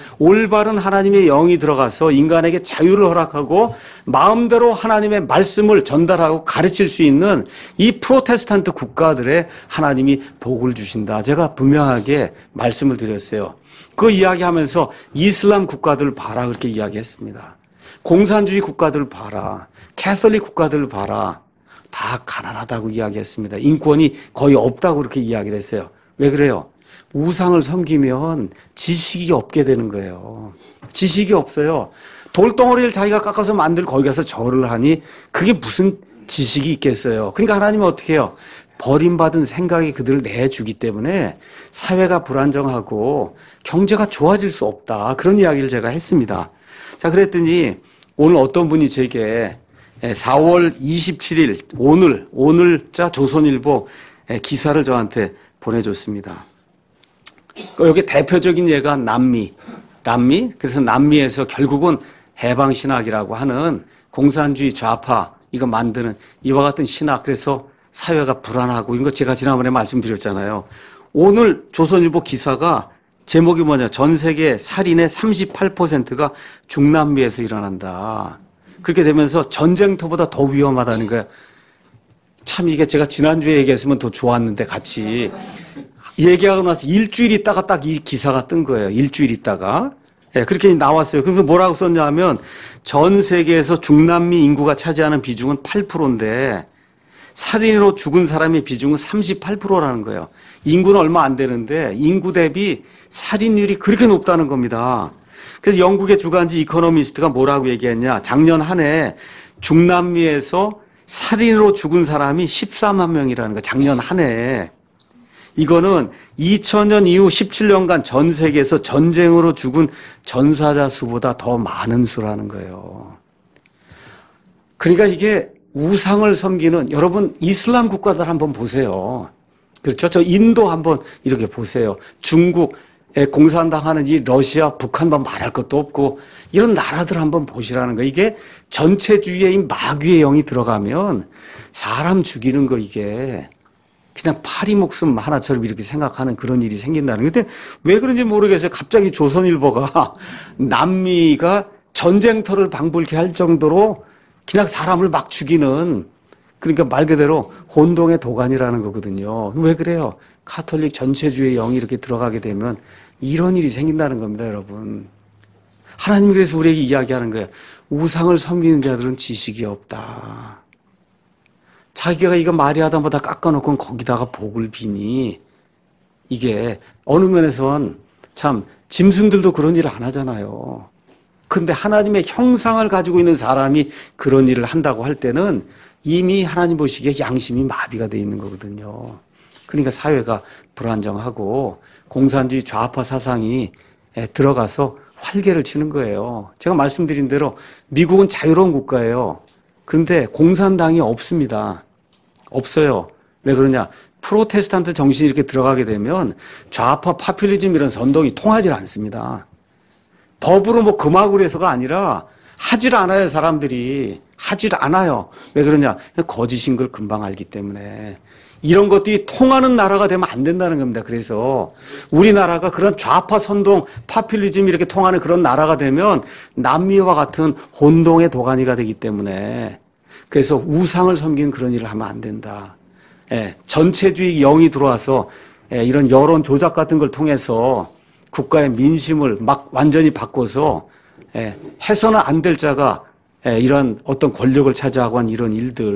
올바른 하나님의 영이 들어가서 인간에게 자유를 허락하고 마음대로 하나님의 말씀을 전달하고 가르칠 수 있는 이 프로테스탄트 국가들의 하나님이 복을 주신다. 제가 분명하게 말씀을 드렸어요. 그 이야기하면서 이슬람 국가들을 봐라 그렇게 이야기했습니다. 공산주의 국가들을 봐라. 캐톨릭 국가들을 봐라. 다 가난하다고 이야기했습니다. 인권이 거의 없다고 그렇게 이야기를 했어요. 왜 그래요? 우상을 섬기면 지식이 없게 되는 거예요. 지식이 없어요. 돌덩어리를 자기가 깎아서 만들고 거기 가서 절을 하니 그게 무슨 지식이 있겠어요. 그러니까 하나님은 어떻게 해요? 버림받은 생각이 그들을 내주기 때문에 사회가 불안정하고 경제가 좋아질 수 없다. 그런 이야기를 제가 했습니다. 자, 그랬더니 오늘 어떤 분이 제게 4월 27일 오늘자 조선일보 기사를 저한테 보내줬습니다. 여기 대표적인 예가 남미. 그래서 남미에서 결국은 해방신학이라고 하는 공산주의 좌파 이거 만드는 이와 같은 신학. 그래서 사회가 불안하고 이거 제가 지난번에 말씀드렸잖아요. 오늘 조선일보 기사가 제목이 뭐냐. 전 세계 살인의 38%가 중남미에서 일어난다. 그렇게 되면서 전쟁터보다 더 위험하다는 거예요. 참 이게 제가 지난주에 얘기했으면 더 좋았는데 같이 얘기하고 나서 일주일 있다가 딱 이 기사가 뜬 거예요. 일주일 있다가. 예, 그렇게 나왔어요. 그래서 뭐라고 썼냐 하면 전 세계에서 중남미 인구가 차지하는 비중은 8%인데 살인으로 죽은 사람의 비중은 38%라는 거예요. 인구는 얼마 안 되는데 인구 대비 살인율이 그렇게 높다는 겁니다. 그래서 영국의 주간지 이코노미스트가 뭐라고 얘기했냐. 작년 한 해 중남미에서 살인으로 죽은 사람이 14만 명이라는 거예요. 작년 한 해. 이거는 2000년 이후 17년간 전 세계에서 전쟁으로 죽은 전사자 수보다 더 많은 수라는 거예요. 그러니까 이게 우상을 섬기는 여러분 이슬람 국가들 한번 보세요. 그렇죠? 저 인도 한번 이렇게 보세요. 중국에 공산당하는 이 러시아, 북한만 말할 것도 없고 이런 나라들 한번 보시라는 거예요. 이게 전체주의의 이 마귀의 영이 들어가면 사람 죽이는 거 이게 그냥 파리 목숨 하나처럼 이렇게 생각하는 그런 일이 생긴다는. 근데 왜 그런지 모르겠어요. 갑자기 조선일보가 남미가 전쟁터를 방불케 할 정도로 그냥 사람을 막 죽이는 그러니까 말 그대로 혼동의 도가니라는 거거든요. 왜 그래요? 카톨릭 전체주의 영이 이렇게 들어가게 되면 이런 일이 생긴다는 겁니다, 여러분. 하나님이 그래서 우리에게 이야기하는 거예요. 우상을 섬기는 자들은 지식이 없다. 자기가 이거 마리아다 뭐다 깎아놓고 거기다가 복을 비니 이게 어느 면에선 참 짐승들도 그런 일을 안 하잖아요. 근데 하나님의 형상을 가지고 있는 사람이 그런 일을 한다고 할 때는 이미 하나님 보시기에 양심이 마비가 돼 있는 거거든요. 그러니까 사회가 불안정하고 공산주의 좌파 사상이 들어가서 활개를 치는 거예요. 제가 말씀드린 대로 미국은 자유로운 국가예요. 그런데 공산당이 없습니다. 없어요. 왜 그러냐? 프로테스탄트 정신이 이렇게 들어가게 되면 좌파 파퓰리즘 이런 선동이 통하지 않습니다. 법으로 뭐 금하고 해서가 아니라 하질 않아요, 사람들이. 하질 않아요. 왜 그러냐? 거짓인 걸 금방 알기 때문에. 이런 것들이 통하는 나라가 되면 안 된다는 겁니다. 그래서 우리나라가 그런 좌파 선동, 파퓰리즘이 이렇게 통하는 그런 나라가 되면 남미와 같은 혼동의 도가니가 되기 때문에 그래서 우상을 섬기는 그런 일을 하면 안 된다. 예, 전체주의 영이 들어와서 이런 여론 조작 같은 걸 통해서 국가의 민심을 막 완전히 바꿔서 해서는 안 될 자가 이런 어떤 권력을 차지하고 한 이런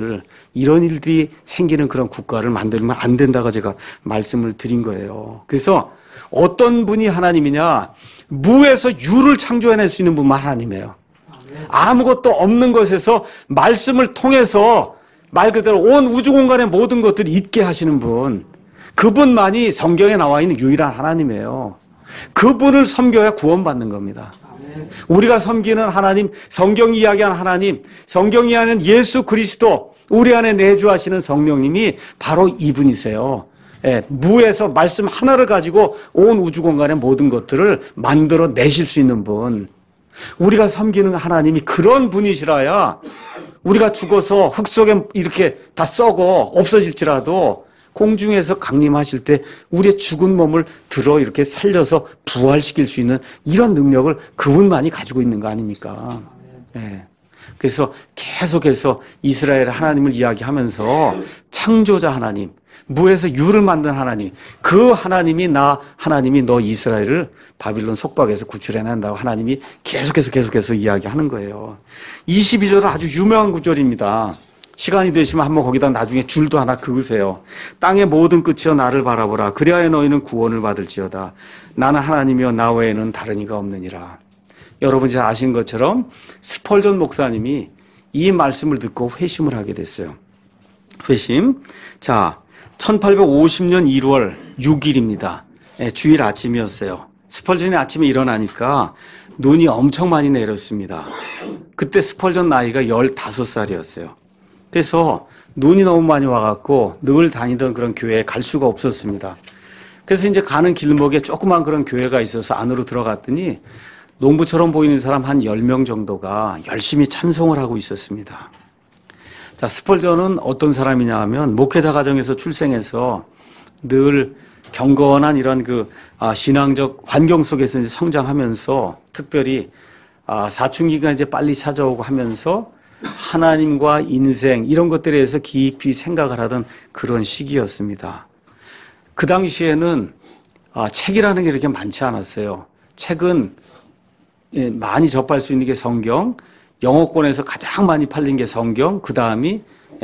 일들이 생기는 그런 국가를 만들면 안 된다고 제가 말씀을 드린 거예요. 그래서 어떤 분이 하나님이냐? 무에서 유를 창조해낼 수 있는 분만 하나님이에요. 아무것도 없는 것에서 말씀을 통해서 말 그대로 온 우주 공간의 모든 것들을 있게 하시는 분. 그분만이 성경에 나와 있는 유일한 하나님이에요. 그분을 섬겨야 구원받는 겁니다. 우리가 섬기는 하나님, 성경이 이야기하는 하나님, 성경이 이야기하는 예수 그리스도, 우리 안에 내주하시는 성령님이 바로 이분이세요. 무에서 말씀 하나를 가지고 온 우주 공간의 모든 것들을 만들어 내실 수 있는 분. 우리가 섬기는 하나님이 그런 분이시라야 우리가 죽어서 흙 속에 이렇게 다 썩어 없어질지라도 공중에서 강림하실 때 우리의 죽은 몸을 들어 이렇게 살려서 부활시킬 수 있는 이런 능력을 그분만이 가지고 있는 거 아닙니까? 예. 그래서 계속해서 이스라엘 하나님을 이야기하면서 창조자 하나님, 무에서 유를 만든 하나님, 그 하나님이 하나님이 너 이스라엘을 바빌론 속박에서 구출해낸다고 하나님이 계속해서 이야기하는 거예요. 22절은 아주 유명한 구절입니다. 시간이 되시면 한번 거기다 나중에 줄도 하나 그으세요. 땅의 모든 끝이여 나를 바라보라. 그리하여 너희는 구원을 받을지어다. 나는 하나님이여 나 외에는 다른 이가 없느니라. 여러분 잘 아시는 것처럼 스펄전 목사님이 이 말씀을 듣고 회심을 하게 됐어요. 회심. 자, 1850년 1월 6일입니다. 주일 아침이었어요. 스펄전이 아침에 일어나니까 눈이 엄청 많이 내렸습니다. 그때 스펄전 나이가 15살이었어요. 그래서 눈이 너무 많이 와갖고 늘 다니던 그런 교회에 갈 수가 없었습니다. 그래서 이제 가는 길목에 조그만 그런 교회가 있어서 안으로 들어갔더니 농부처럼 보이는 사람 한 10명 정도가 열심히 찬송을 하고 있었습니다. 자, 스펄전은 어떤 사람이냐 하면 목회자 가정에서 출생해서 늘 경건한 이런 신앙적 환경 속에서 이제 성장하면서 특별히 사춘기가 이제 빨리 찾아오고 하면서 하나님과 인생 이런 것들에 대해서 깊이 생각을 하던 그런 시기였습니다. 그 당시에는 책이라는 게 이렇게 많지 않았어요. 책은 많이 접할 수 있는 게 성경, 영어권에서 가장 많이 팔린 게 성경, 그 다음이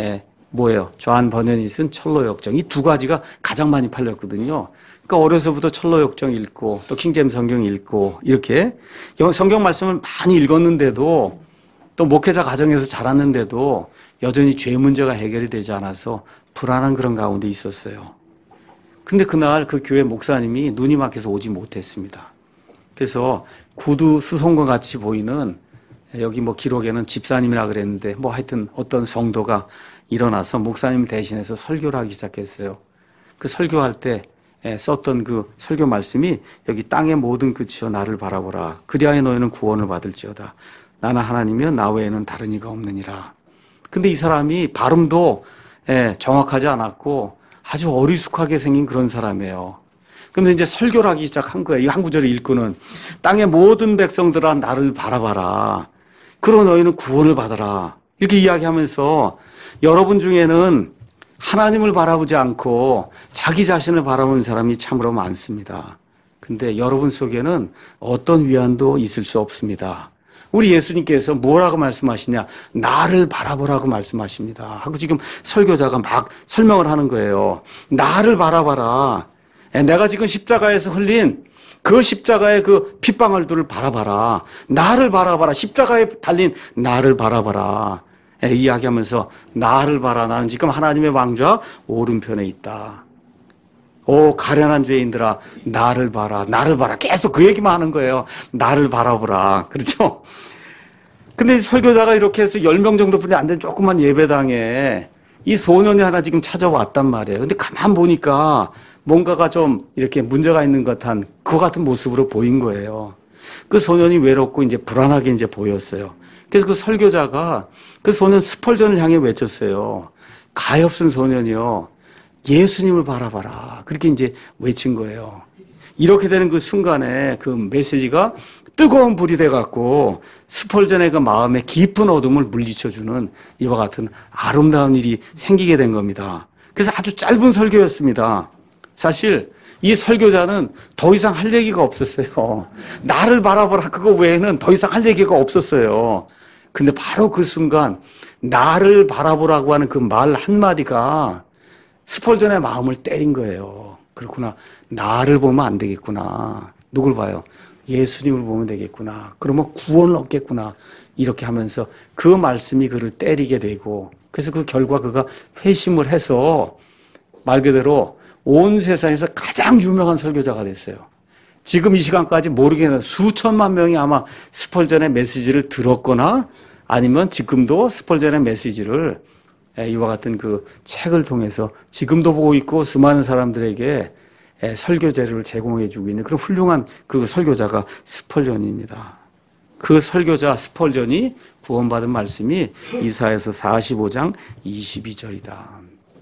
뭐예요? 조한 버년이 쓴 철로역정. 이 두 가지가 가장 많이 팔렸거든요. 그러니까 어려서부터 철로역정 읽고 또 킹제임스 성경 읽고 이렇게 성경 말씀을 많이 읽었는데도 또 목회자 가정에서 자랐는데도 여전히 죄 문제가 해결이 되지 않아서 불안한 그런 가운데 있었어요. 근데 그날 그 교회 목사님이 눈이 막혀서 오지 못했습니다. 그래서 구두 수송과 같이 보이는 여기 기록에는 집사님이라 그랬는데 하여튼 어떤 성도가 일어나서 목사님 대신해서 설교를 하기 시작했어요. 그 설교할 때 썼던 그 설교 말씀이 여기 땅의 모든 끝이여 나를 바라보라. 그리하여 너희는 구원을 받을지어다. 나는 하나님이여 나 외에는 다른 이가 없느니라. 근데 이 사람이 발음도 정확하지 않았고 아주 어리숙하게 생긴 그런 사람이에요. 그런데 이제 설교를 하기 시작한 거예요. 이 한 구절을 읽고는 땅의 모든 백성들아 나를 바라봐라. 그러고 너희는 구원을 받아라. 이렇게 이야기하면서 여러분 중에는 하나님을 바라보지 않고 자기 자신을 바라보는 사람이 참으로 많습니다. 근데 여러분 속에는 어떤 위안도 있을 수 없습니다. 우리 예수님께서 뭐라고 말씀하시냐? 나를 바라보라고 말씀하십니다. 하고 지금 설교자가 막 설명을 하는 거예요. 나를 바라봐라. 내가 지금 십자가에서 흘린 그 십자가의 그 핏방울들을 바라봐라. 나를 바라봐라. 십자가에 달린 나를 바라봐라. 이야기하면서 나를 봐라. 나는 지금 하나님의 왕좌 오른편에 있다. 오 가련한 죄인들아 나를 봐라. 나를 봐라. 계속 그 얘기만 하는 거예요. 나를 바라보라. 그렇죠? 근데 설교자가 이렇게 해서 10명 정도뿐이 안 된 조그만 예배당에 이 소년이 하나 지금 찾아왔단 말이에요. 근데 가만 보니까 뭔가가 좀 이렇게 문제가 있는 듯한 그 같은 모습으로 보인 거예요. 그 소년이 외롭고 이제 불안하게 이제 보였어요. 그래서 그 설교자가 그 소년 스펄전을 향해 외쳤어요. 가엾은 소년이요. 예수님을 바라봐라. 그렇게 이제 외친 거예요. 이렇게 되는 그 순간에 그 메시지가 뜨거운 불이 돼갖고 스펄전의 그 마음에 깊은 어둠을 물리쳐주는 이와 같은 아름다운 일이 생기게 된 겁니다. 그래서 아주 짧은 설교였습니다. 사실 이 설교자는 더 이상 할 얘기가 없었어요. 나를 바라보라 그거 외에는 더 이상 할 얘기가 없었어요. 근데 바로 그 순간 나를 바라보라고 하는 그 말 한마디가 스펄전의 마음을 때린 거예요. 그렇구나. 나를 보면 안 되겠구나. 누굴 봐요? 예수님을 보면 되겠구나. 그러면 구원을 얻겠구나. 이렇게 하면서 그 말씀이 그를 때리게 되고 그래서 그 결과 그가 회심을 해서 말 그대로 온 세상에서 가장 유명한 설교자가 됐어요. 지금 이 시간까지 모르겠는 수천만 명이 아마 스펄전의 메시지를 들었거나 아니면 지금도 스펄전의 메시지를 이와 같은 그 책을 통해서 지금도 보고 있고 수많은 사람들에게 설교 재료를 제공해 주고 있는 그런 훌륭한 그 설교자가 스펄전입니다. 그 설교자 스펄전이 구원받은 말씀이 이사야서 45장 22절이다.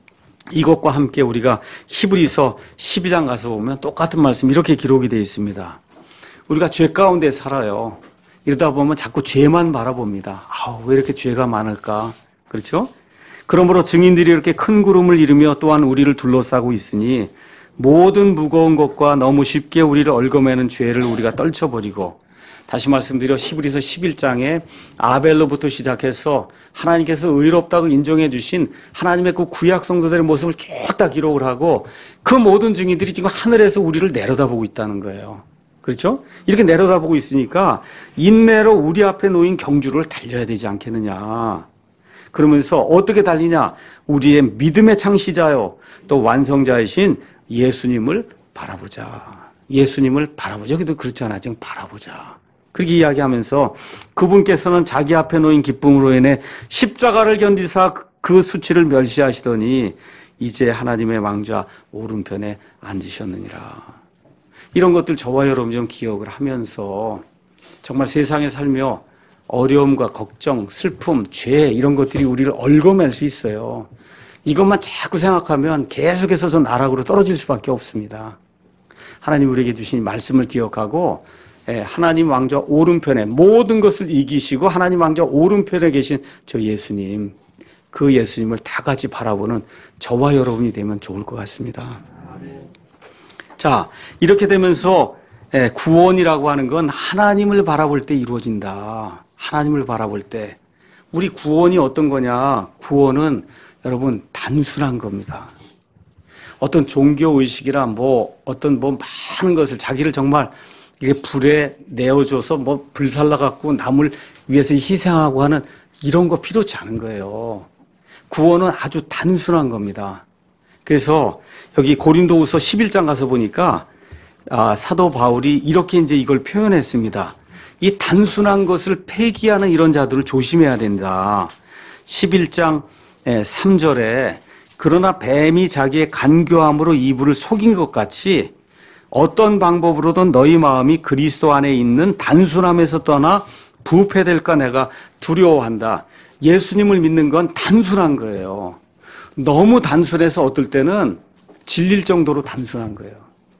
이것과 함께 우리가 히브리서 12장 가서 보면 똑같은 말씀 이렇게 기록이 되어 있습니다. 우리가 죄 가운데 살아요. 이러다 보면 자꾸 죄만 바라봅니다. 왜 이렇게 죄가 많을까? 그렇죠? 그러므로 증인들이 이렇게 큰 구름을 이루며 또한 우리를 둘러싸고 있으니 모든 무거운 것과 너무 쉽게 우리를 얽어매는 죄를 우리가 떨쳐버리고, 다시 말씀드려 히브리서 11장에 아벨로부터 시작해서 하나님께서 의롭다고 인정해 주신 하나님의 그 구약 성도들의 모습을 쭉 다 기록을 하고 그 모든 증인들이 지금 하늘에서 우리를 내려다보고 있다는 거예요. 그렇죠? 이렇게 내려다보고 있으니까 인내로 우리 앞에 놓인 경주를 달려야 되지 않겠느냐. 그러면서 어떻게 달리냐? 우리의 믿음의 창시자요 또 완성자이신 예수님을 바라보자. 예수님을 바라보자. 여기도 그렇잖아. 지금 바라보자. 그렇게 이야기하면서 그분께서는 자기 앞에 놓인 기쁨으로 인해 십자가를 견디사 그 수치를 멸시하시더니 이제 하나님의 왕좌 오른편에 앉으셨느니라. 이런 것들 저와 여러분 좀 기억을 하면서 정말 세상에 살며 어려움과 걱정, 슬픔, 죄 이런 것들이 우리를 얽어맬 수 있어요. 이것만 자꾸 생각하면 계속해서 저 나락으로 떨어질 수밖에 없습니다. 하나님 우리에게 주신 말씀을 기억하고 하나님 왕좌 오른편에 모든 것을 이기시고 하나님 왕좌 오른편에 계신 저 예수님, 그 예수님을 다 같이 바라보는 저와 여러분이 되면 좋을 것 같습니다. 자, 이렇게 되면서 구원이라고 하는 건 하나님을 바라볼 때 이루어진다. 하나님을 바라볼 때. 우리 구원이 어떤 거냐? 구원은 여러분 단순한 겁니다. 어떤 종교의식이라 어떤 많은 것을 자기를 정말 이게 불에 내어줘서 불살라갖고 남을 위해서 희생하고 하는 이런 거 필요치 않은 거예요. 구원은 아주 단순한 겁니다. 그래서 여기 고린도후서 11장 가서 보니까 사도 바울이 이렇게 이제 이걸 표현했습니다. 이 단순한 것을 폐기하는 이런 자들을 조심해야 된다. 11장 3절에 그러나 뱀이 자기의 간교함으로 이불을 속인 것 같이 어떤 방법으로든 너희 마음이 그리스도 안에 있는 단순함에서 떠나 부패될까 내가 두려워한다. 예수님을 믿는 건 단순한 거예요. 너무 단순해서 어떨 때는 질릴 정도로 단순한 거예요.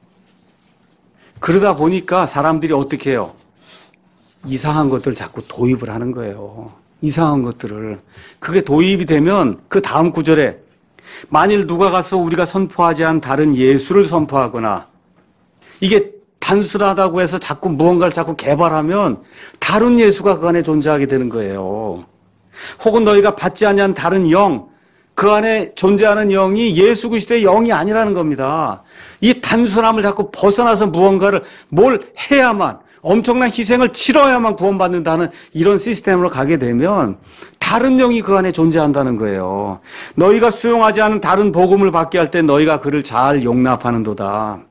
그러다 보니까 사람들이 어떻게 해요? 이상한 것들 자꾸 도입을 하는 거예요. 이상한 것들을. 그게 도입이 되면 그 다음 구절에 만일 누가 가서 우리가 선포하지 않은 다른 예수를 선포하거나 이게 단순하다고 해서 자꾸 무언가를 자꾸 개발하면 다른 예수가 그 안에 존재하게 되는 거예요. 혹은 너희가 받지 않는 다른 영, 그 안에 존재하는 영이 예수 그리스도의 영이 아니라는 겁니다. 이 단순함을 자꾸 벗어나서 무언가를 뭘 해야만, 엄청난 희생을 치러야만 구원받는다는 이런 시스템으로 가게 되면 다른 영이 그 안에 존재한다는 거예요. 너희가 수용하지 않은 다른 복음을 받게 할 때 너희가 그를 잘 용납하는도다.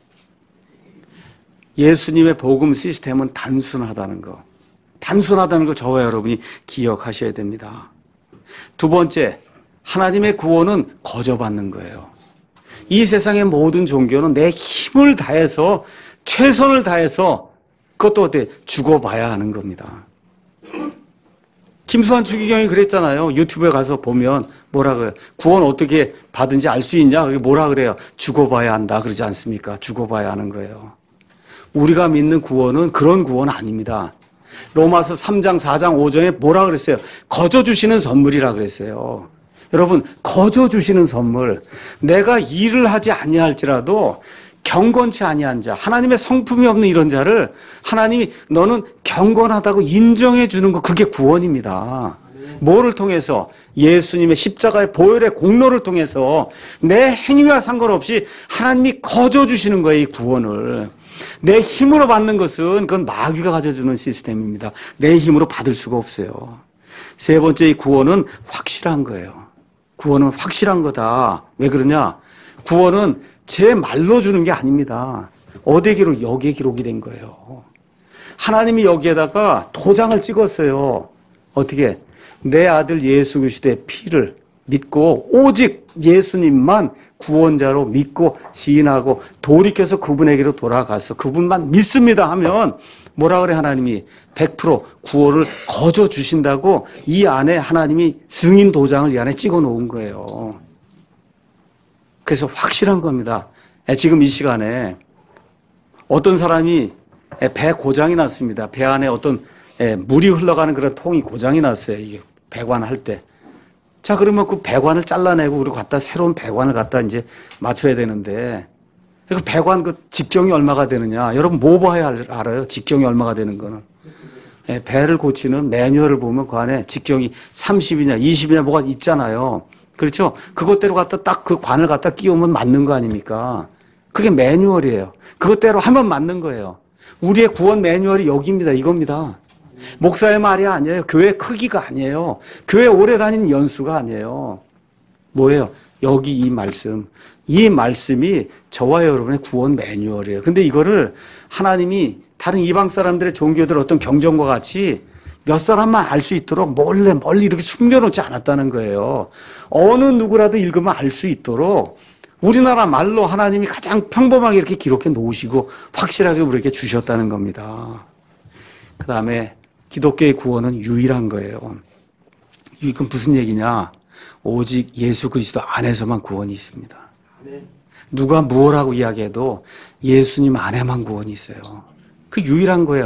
예수님의 복음 시스템은 단순하다는 거. 단순하다는 거 저와 여러분이 기억하셔야 됩니다. 두 번째, 하나님의 구원은 거저받는 거예요. 이 세상의 모든 종교는 내 힘을 다해서 최선을 다해서 그것도 어때? 죽어봐야 하는 겁니다. 김수환 주기경이 그랬잖아요. 유튜브에 가서 보면 뭐라 그래요? 구원 어떻게 받은지 알 수 있냐? 그게 뭐라 그래요? 죽어봐야 한다 그러지 않습니까? 죽어봐야 하는 거예요. 우리가 믿는 구원은 그런 구원 아닙니다. 로마서 3장, 4장, 5장에 뭐라 그랬어요? 거저 주시는 선물이라 그랬어요. 여러분, 거저 주시는 선물. 내가 일을 하지 아니할지라도 경건치 아니한 자, 하나님의 성품이 없는 이런 자를 하나님이 너는 경건하다고 인정해 주는 거, 그게 구원입니다. 뭐를 통해서? 예수님의 십자가의 보혈의 공로를 통해서 내 행위와 상관없이 하나님이 거저 주시는 거예요, 이 구원을. 내 힘으로 받는 것은 그건 마귀가 가져주는 시스템입니다. 내 힘으로 받을 수가 없어요. 세 번째, 이 구원은 확실한 거예요. 구원은 확실한 거다. 왜 그러냐? 구원은 제 말로 주는 게 아닙니다. 어디에 기록? 여기에 기록이 된 거예요. 하나님이 여기에다가 도장을 찍었어요. 어떻게? 내 아들 예수 그리스도의 피를 믿고 오직 예수님만 구원자로 믿고 시인하고 돌이켜서 그분에게로 돌아가서 그분만 믿습니다 하면 뭐라 그래? 하나님이 100% 구원을 거저 주신다고 이 안에 하나님이 승인 도장을 이 안에 찍어 놓은 거예요. 그래서 확실한 겁니다. 지금 이 시간에 어떤 사람이 배 고장이 났습니다. 배 안에 어떤 물이 흘러가는 그런 통이 고장이 났어요. 이게 배관할 때. 자, 그러면 그 배관을 잘라내고 그리고 갖다 새로운 배관을 갖다 이제 맞춰야 되는데 그 배관 그 직경이 얼마가 되느냐. 여러분 뭐 봐야 알아요? 직경이 얼마가 되는 거는. 배를 고치는 매뉴얼을 보면 그 안에 직경이 30이냐 20이냐 뭐가 있잖아요. 그렇죠? 그것대로 갖다 딱 그 관을 갖다 끼우면 맞는 거 아닙니까? 그게 매뉴얼이에요. 그것대로 하면 맞는 거예요. 우리의 구원 매뉴얼이 여기입니다. 이겁니다. 목사의 말이 아니에요. 교회 크기가 아니에요. 교회 오래 다닌 연수가 아니에요. 뭐예요? 여기 이 말씀. 이 말씀이 저와 여러분의 구원 매뉴얼이에요. 근데 이거를 하나님이 다른 이방 사람들의 종교들 어떤 경전과 같이 몇 사람만 알 수 있도록 몰래 멀리 이렇게 숨겨놓지 않았다는 거예요. 어느 누구라도 읽으면 알 수 있도록 우리나라 말로 하나님이 가장 평범하게 이렇게 기록해 놓으시고 확실하게 우리에게 주셨다는 겁니다. 그 다음에 기독교의 구원은 유일한 거예요. 이건 무슨 얘기냐? 오직 예수 그리스도 안에서만 구원이 있습니다. 누가 무엇하고 이야기해도 예수님 안에만 구원이 있어요. 그 유일한 거예요.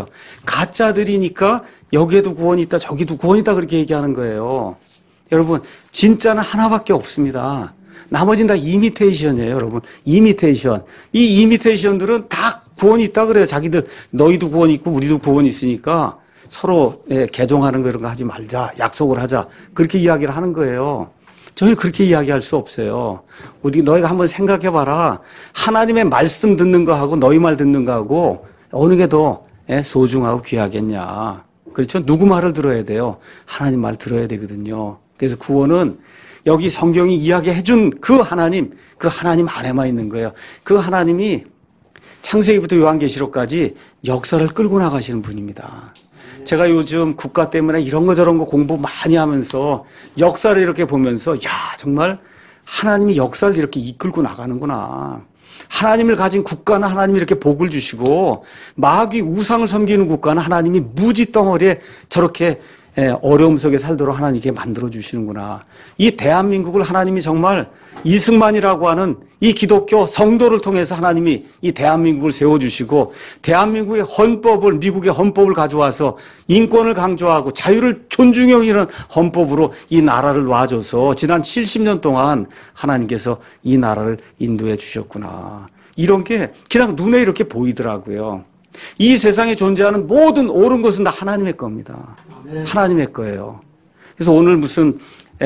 가짜들이니까 여기에도 구원이 있다 저기도 구원이 있다 그렇게 얘기하는 거예요. 여러분 진짜는 하나밖에 없습니다. 나머지는 다 이미테이션이에요. 여러분 이미테이션. 이 이미테이션들은 다 구원이 있다 그래요. 자기들 너희도 구원이 있고 우리도 구원이 있으니까 서로 개종하는 거 이런 거 하지 말자. 약속을 하자. 그렇게 이야기를 하는 거예요. 저희는 그렇게 이야기할 수 없어요. 너희가 한번 생각해봐라. 하나님의 말씀 듣는 거하고 너희 말 듣는 거하고 어느 게 더 소중하고 귀하겠냐. 그렇죠? 누구 말을 들어야 돼요? 하나님 말 들어야 되거든요. 그래서 구원은 여기 성경이 이야기해 준 그 하나님 안에만 있는 거예요. 그 하나님이 창세기부터 요한계시록까지 역사를 끌고 나가시는 분입니다. 제가 요즘 국가 때문에 이런 거 저런 거 공부 많이 하면서 역사를 이렇게 보면서 야 정말 하나님이 역사를 이렇게 이끌고 나가는구나. 하나님을 가진 국가는 하나님이 이렇게 복을 주시고 마귀 우상을 섬기는 국가는 하나님이 무지 덩어리에 저렇게 어려움 속에 살도록 하나님께 만들어 주시는구나. 이 대한민국을 하나님이 정말 이승만이라고 하는 이 기독교 성도를 통해서 하나님이 이 대한민국을 세워주시고 대한민국의 헌법을 미국의 헌법을 가져와서 인권을 강조하고 자유를 존중해 여기는 헌법으로 이 나라를 놔줘서 지난 70년 동안 하나님께서 이 나라를 인도해 주셨구나. 이런 게 그냥 눈에 이렇게 보이더라고요. 이 세상에 존재하는 모든 옳은 것은 다 하나님의 겁니다. 하나님의 거예요. 그래서 오늘 무슨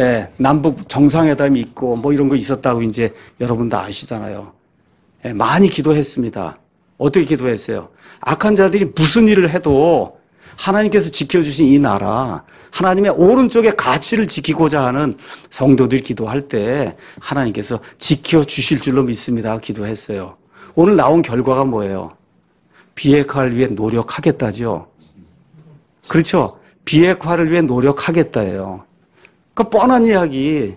남북 정상회담이 있고 뭐 이런 거 있었다고 이제 여러분 다 아시잖아요. 많이 기도했습니다. 어떻게 기도했어요? 악한 자들이 무슨 일을 해도 하나님께서 지켜주신 이 나라, 하나님의 오른쪽의 가치를 지키고자 하는 성도들이 기도할 때 하나님께서 지켜주실 줄로 믿습니다. 기도했어요. 오늘 나온 결과가 뭐예요? 비핵화를 위해 노력하겠다죠. 그렇죠? 비핵화를 위해 노력하겠다예요. 그 뻔한 이야기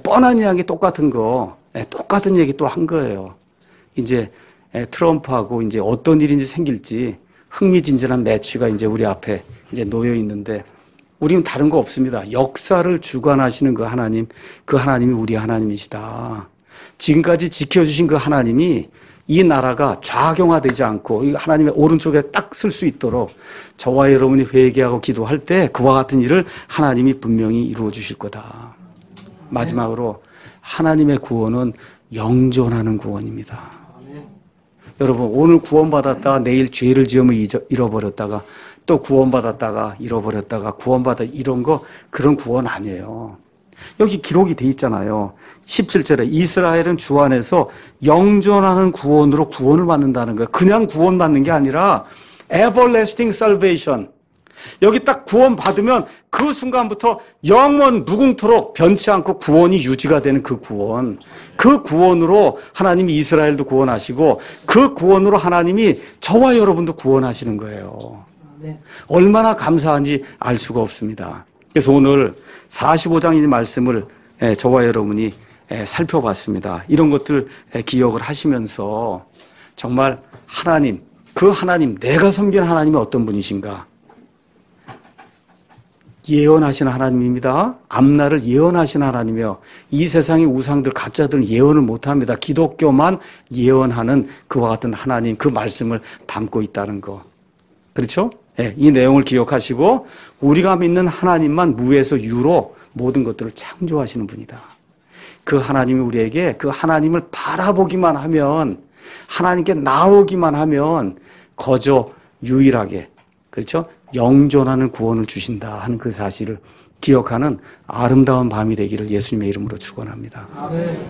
똑같은 거, 똑같은 얘기 또 한 거예요. 이제 트럼프하고 이제 어떤 일인지 생길지 흥미진진한 매치가 이제 우리 앞에 이제 놓여 있는데 우리는 다른 거 없습니다. 역사를 주관하시는 그 하나님이 우리 하나님이시다. 지금까지 지켜주신 그 하나님이 이 나라가 좌경화되지 않고 하나님의 오른쪽에 딱 쓸 수 있도록 저와 여러분이 회개하고 기도할 때 그와 같은 일을 하나님이 분명히 이루어 주실 거다. 마지막으로 하나님의 구원은 영존하는 구원입니다. 여러분 오늘 구원받았다가 내일 죄를 지으면 잃어버렸다가 또 구원받았다가 잃어버렸다가 구원받아 이런 거 그런 구원 아니에요. 여기 기록이 돼 있잖아요. 17절에 이스라엘은 주 안에서 영존하는 구원으로 구원을 받는다는 거예요. 그냥 구원받는 게 아니라 everlasting salvation. 여기 딱 구원받으면 그 순간부터 영원 무궁토록 변치 않고 구원이 유지가 되는 그 구원. 그 구원으로 하나님이 이스라엘도 구원하시고 그 구원으로 하나님이 저와 여러분도 구원하시는 거예요. 얼마나 감사한지 알 수가 없습니다. 그래서 오늘 45장의 말씀을 저와 여러분이 살펴봤습니다. 이런 것들 기억을 하시면서 정말 그 하나님, 내가 섬기는 하나님이 어떤 분이신가? 예언하시는 하나님입니다. 앞날을 예언하시는 하나님이요. 이 세상의 우상들, 가짜들은 예언을 못합니다. 기독교만 예언하는 그와 같은 하나님, 그 말씀을 담고 있다는 거. 그렇죠? 네, 이 내용을 기억하시고 우리가 믿는 하나님만 무에서 유로 모든 것들을 창조하시는 분이다. 그 하나님이 우리에게 그 하나님을 바라보기만 하면, 하나님께 나오기만 하면 거저 유일하게, 그렇죠? 영존하는 구원을 주신다 하는 그 사실을 기억하는 아름다운 밤이 되기를 예수님의 이름으로 축원합니다. 아멘.